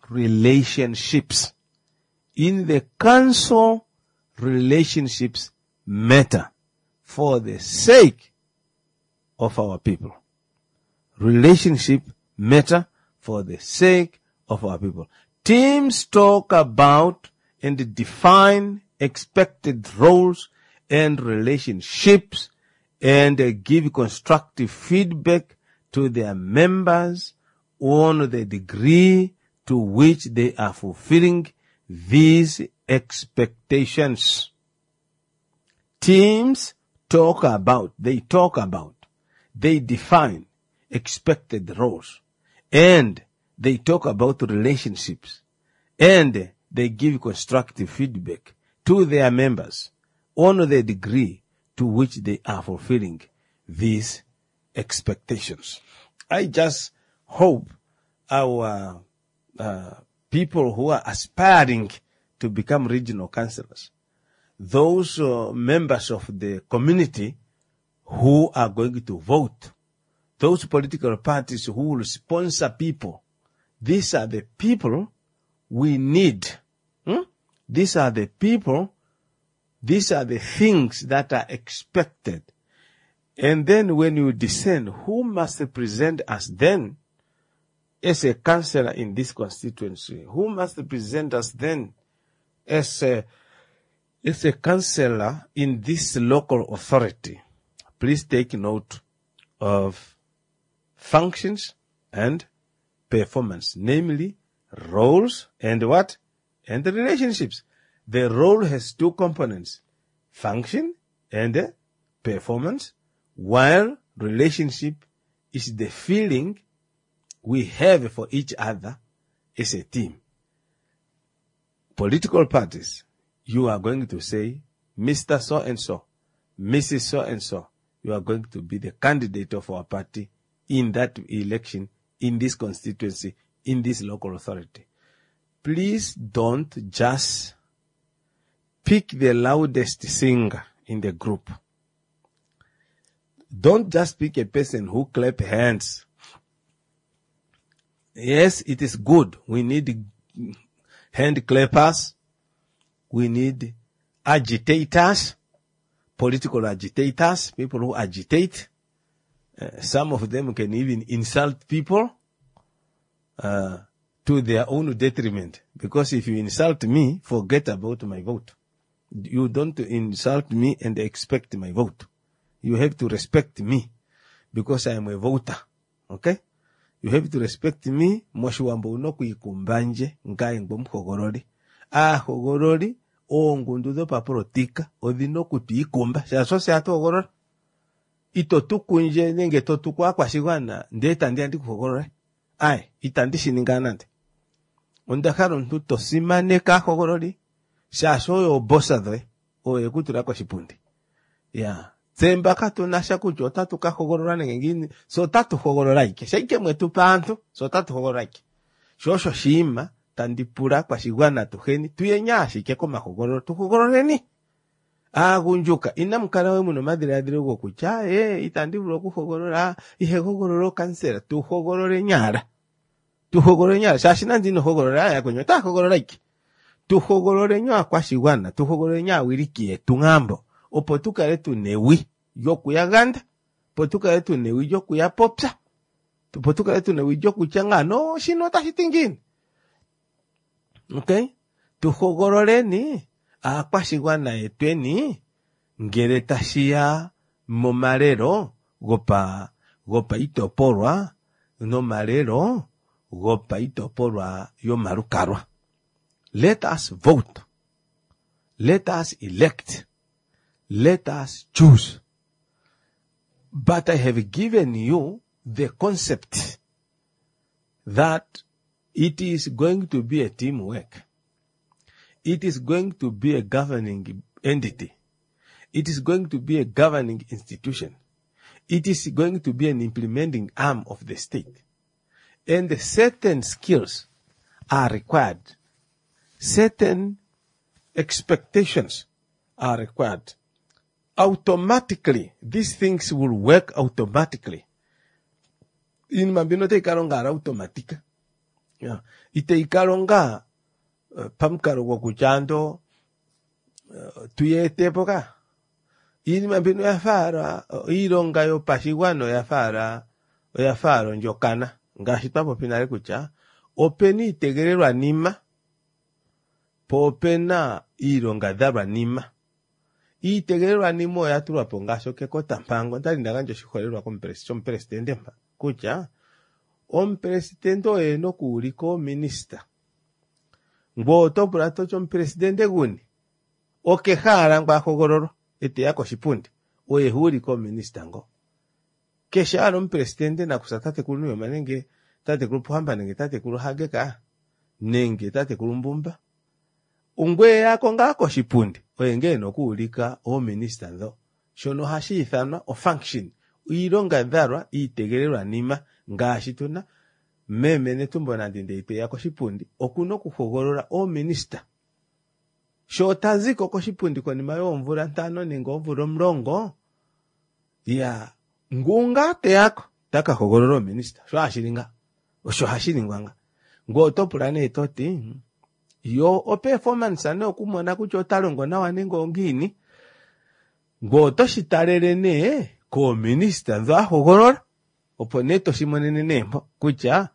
relationships. In the council, relationships matter for the sake of our people. Relationship matter for the sake of our people. Teams talk about and define expected roles and relationships and give constructive feedback to their members on the degree to which they are fulfilling these expectations. Teams they define expected roles, and they talk about relationships, and they give constructive feedback to their members on the degree to which they are fulfilling these expectations. I just hope our people who are aspiring to become regional councillors, those members of the community who are going to vote, those political parties who will sponsor people, these are the people we need. These are the people, these are the things that are expected. And then when you discern who must represent us then as a councillor in this constituency, who must represent us then as a councillor in this local authority, please take note of functions and performance, namely roles and what? And the relationships. The role has two components, function and performance, while relationship is the feeling we have for each other as a team. Political parties, you are going to say, Mr. So-and-so, Mrs. So-and-so, you are going to be the candidate of our party in that election, in this constituency, in this local authority. Please don't just pick the loudest singer in the group. Don't just pick a person who clap hands. Yes, it is good. We need hand clappers. We need agitators, political agitators, people who agitate. Some of them can even insult people to their own detriment. Because if you insult me, forget about my vote. You don't insult me and expect my vote. You have to respect me because I am a voter. Okay? You have to respect me. Mwashuwambo unoku ikumbanje nkai ngbomu hogorori. Hogorori o ngundudo paporotika odinoku tiikumba. Shaso se ato hogorori. Ito tukunje nenge to tukwa kwa shigwana ndeta ndi kuhogorori. Itandi shininganante. Ondakaro ntuto simane ka hogorori. Shaso yo bosadwe o ekutura kwa shipundi. Yeah. Zemba kato nasha kujo tatu ka hogorora ngengini so tatu hogororaike shaike mwetu pantu so tatu hogororaike shosho shima tandipura kwa shigwana tuheni tuyenyashi keko mahogororo tuhogororeni gunjuka ina mukara we muno madire adire go kucha itandibulo kuhogorora ihe hogororo kansera tuhogorore nyara shashina ndino hogorora ya kunyo ta hogororaike tuhogorore nywa kwa shigwana tuhogorore nya wirikie tungambo opotuka letu newi yoku ya ganda, potuka letu newi yoku ya popsa, potuka letu newi yoku changa no shino tashitingin. Okay? Tuhogorore ni, kwa shigwana etweni, ngere tashia momarero, gopa itoporwa, no marero, gopa itoporwa yo marukarwa. Let us vote. Let us elect. Let us choose. But I have given you the concept that it is going to be a teamwork. It is going to be a governing entity. It is going to be a governing institution. It is going to be an implementing arm of the state. And certain skills are required. Certain expectations are required. Automatically, these things will work automatically. In mabinote karongara automatica. ite ikaronga pamkaro kwa kuchando tuyete poka ini mambino ya fara ironga yo pasiguano ya fara njokana ngashi tapo pinare kucha openi tegererwa nima popena ironga dharwa nima itegererwa nimo ya turwa pongasho ke kota mpango ndali ndaganjo shikolerwa presidente mpa kucha presidente eno kuliko minister ngbo topura tocho presidente guni okehara ngba kogororo ete yako shipundi oyehuri ko minister ngo kesharo presidente na kusatate kulu yo manenge tate kulu pamba nenge tate kulu hageka nenge tate kulu mbumba ungwe yako ngako shipundi oyenge no kuulika o minister ndo shono hashithana o function ironga dharwa itegererwa nima ngashituna memene tumbona ndinde ipe yako shipundi okuno kuhogorora o minister shotaziko ko shipundi kwa nima yo mvura ntano ningo mvura mrongo ya ngunga te yako taka hogororo minister sho hashiringwanga ngo topulane toti yo o performance ane okumona kucho talongo na wanengo ngini ngo toshitarere ne ko minister ndo ahogorora oponeto shimonene nembo kucha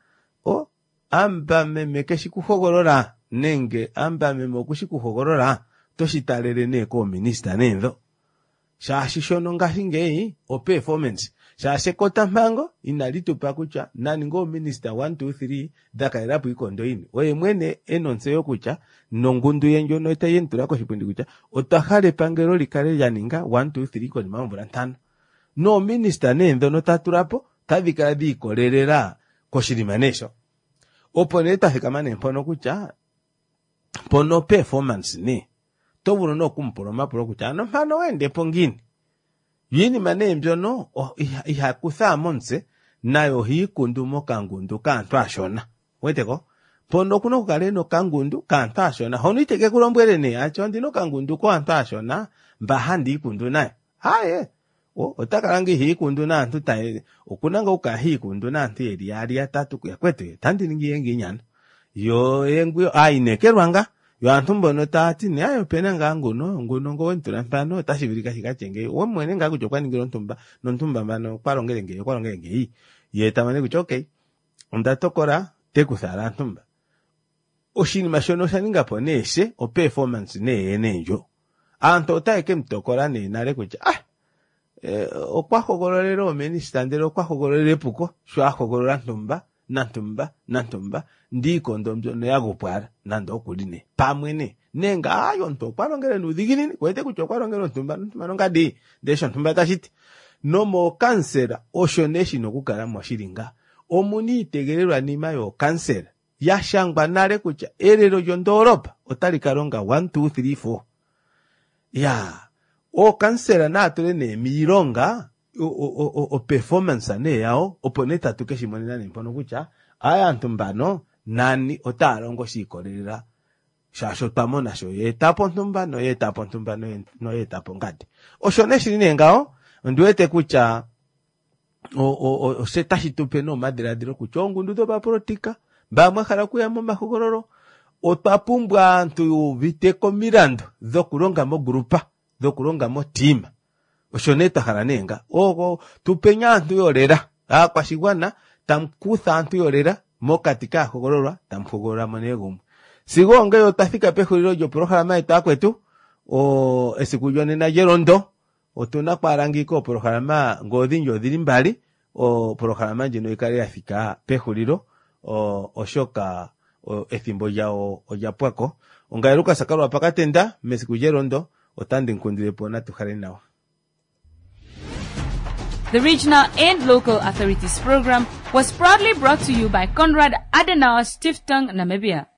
amba meme keshikuhogorora nenge amba meme kushikuhogorora toshitarere ne ko minister nendo shashishono ngahingei o performance shase kota mpango inalitupa kucha nani ngo minister 1 2 3 dakairapu ikondo ini oye mwene enonse yo kucha nongundu yenjo no itayentura ko shipundi kucha otahale pangero likale yaninga 1 2 3 ko ni mambura ntano no minister nendo no taturapo tadhikala dikolelera ko shirimanesho oponeta hikamane mpono kucha pono performance ni tobuno no kumpoloma polo kucha no mpano wende pongini yini mane mbyono ihakutha monse nayo hikundumo kangundu kantu ashona weteko pono kuno kukaleno kangundu kantu ashona hono iteke kulombwele ne acho ndino kangundu ko antu ashona mbahandi ikundu naye haye otakarangi hikundu na antu tae okunanga ukahikundu na antu yari ya tatu ya kwete tandiningi yengi nyana yo yengu ainekerwanga yo antu mbono tati ni ayo pena nguno ngo wentura mpano tashibirika hikachenge omwene ngaku jokwa ningiro nontumba mano kwarongere ye tamane kucho okay ndatokora tekusara ntumba oshini mashono shaninga ponese o performance ne enenjo anto taike mtokora ne nare kucha okwahogororero minister ndero okwahogororere puko shwahogorora nantumba ndiko ndomjo yagopwara nando okuline pamwene nenga ayo nto kwarongere nudigini kwete kucho kwarongere ntumba ngadi desho ntumba tashiti nomo kansera oshoneshi nokukala mwashiringa omuni tegererwa nima yo kansera yashangwa nare kucha erero yondoropa otalikaronga 1 2 3 4 ya o kansera na atule ne mironga o performance ane yao oponeta tukeshimonena ne mpono kucha aya ntumbano nani otarongo shikorera shasho tamona sho yetapo ntumba no yetapo ngati oshoneshi ninengao nduete kucha o setashitupe no madiradiro kuchongu ndudo baprotika bamwe khala kuyamo mahogororo otapumbwa antu viteko mirando zokulonga mo grupa zokulonga mo team oshoneta haranenga tupenya antu yorera akwashigwana tamkutha antu yorera mo katika hogorora tamhogorora monegum sigonge yotafika pehuliro yo programa itakwetu esikuyone na yerondo otuna kwarangiko programa ngodinyo dilimbali programa jino ikale afika pehuliro oshoka ethimbo yao oyapwako ongairuka sakarwa pakatenda mesikuyerondo otande nkundire pona tuhare nawo. The Regional and Local Authorities Program was proudly brought to you by Konrad Adenauer Stiftung, Namibia.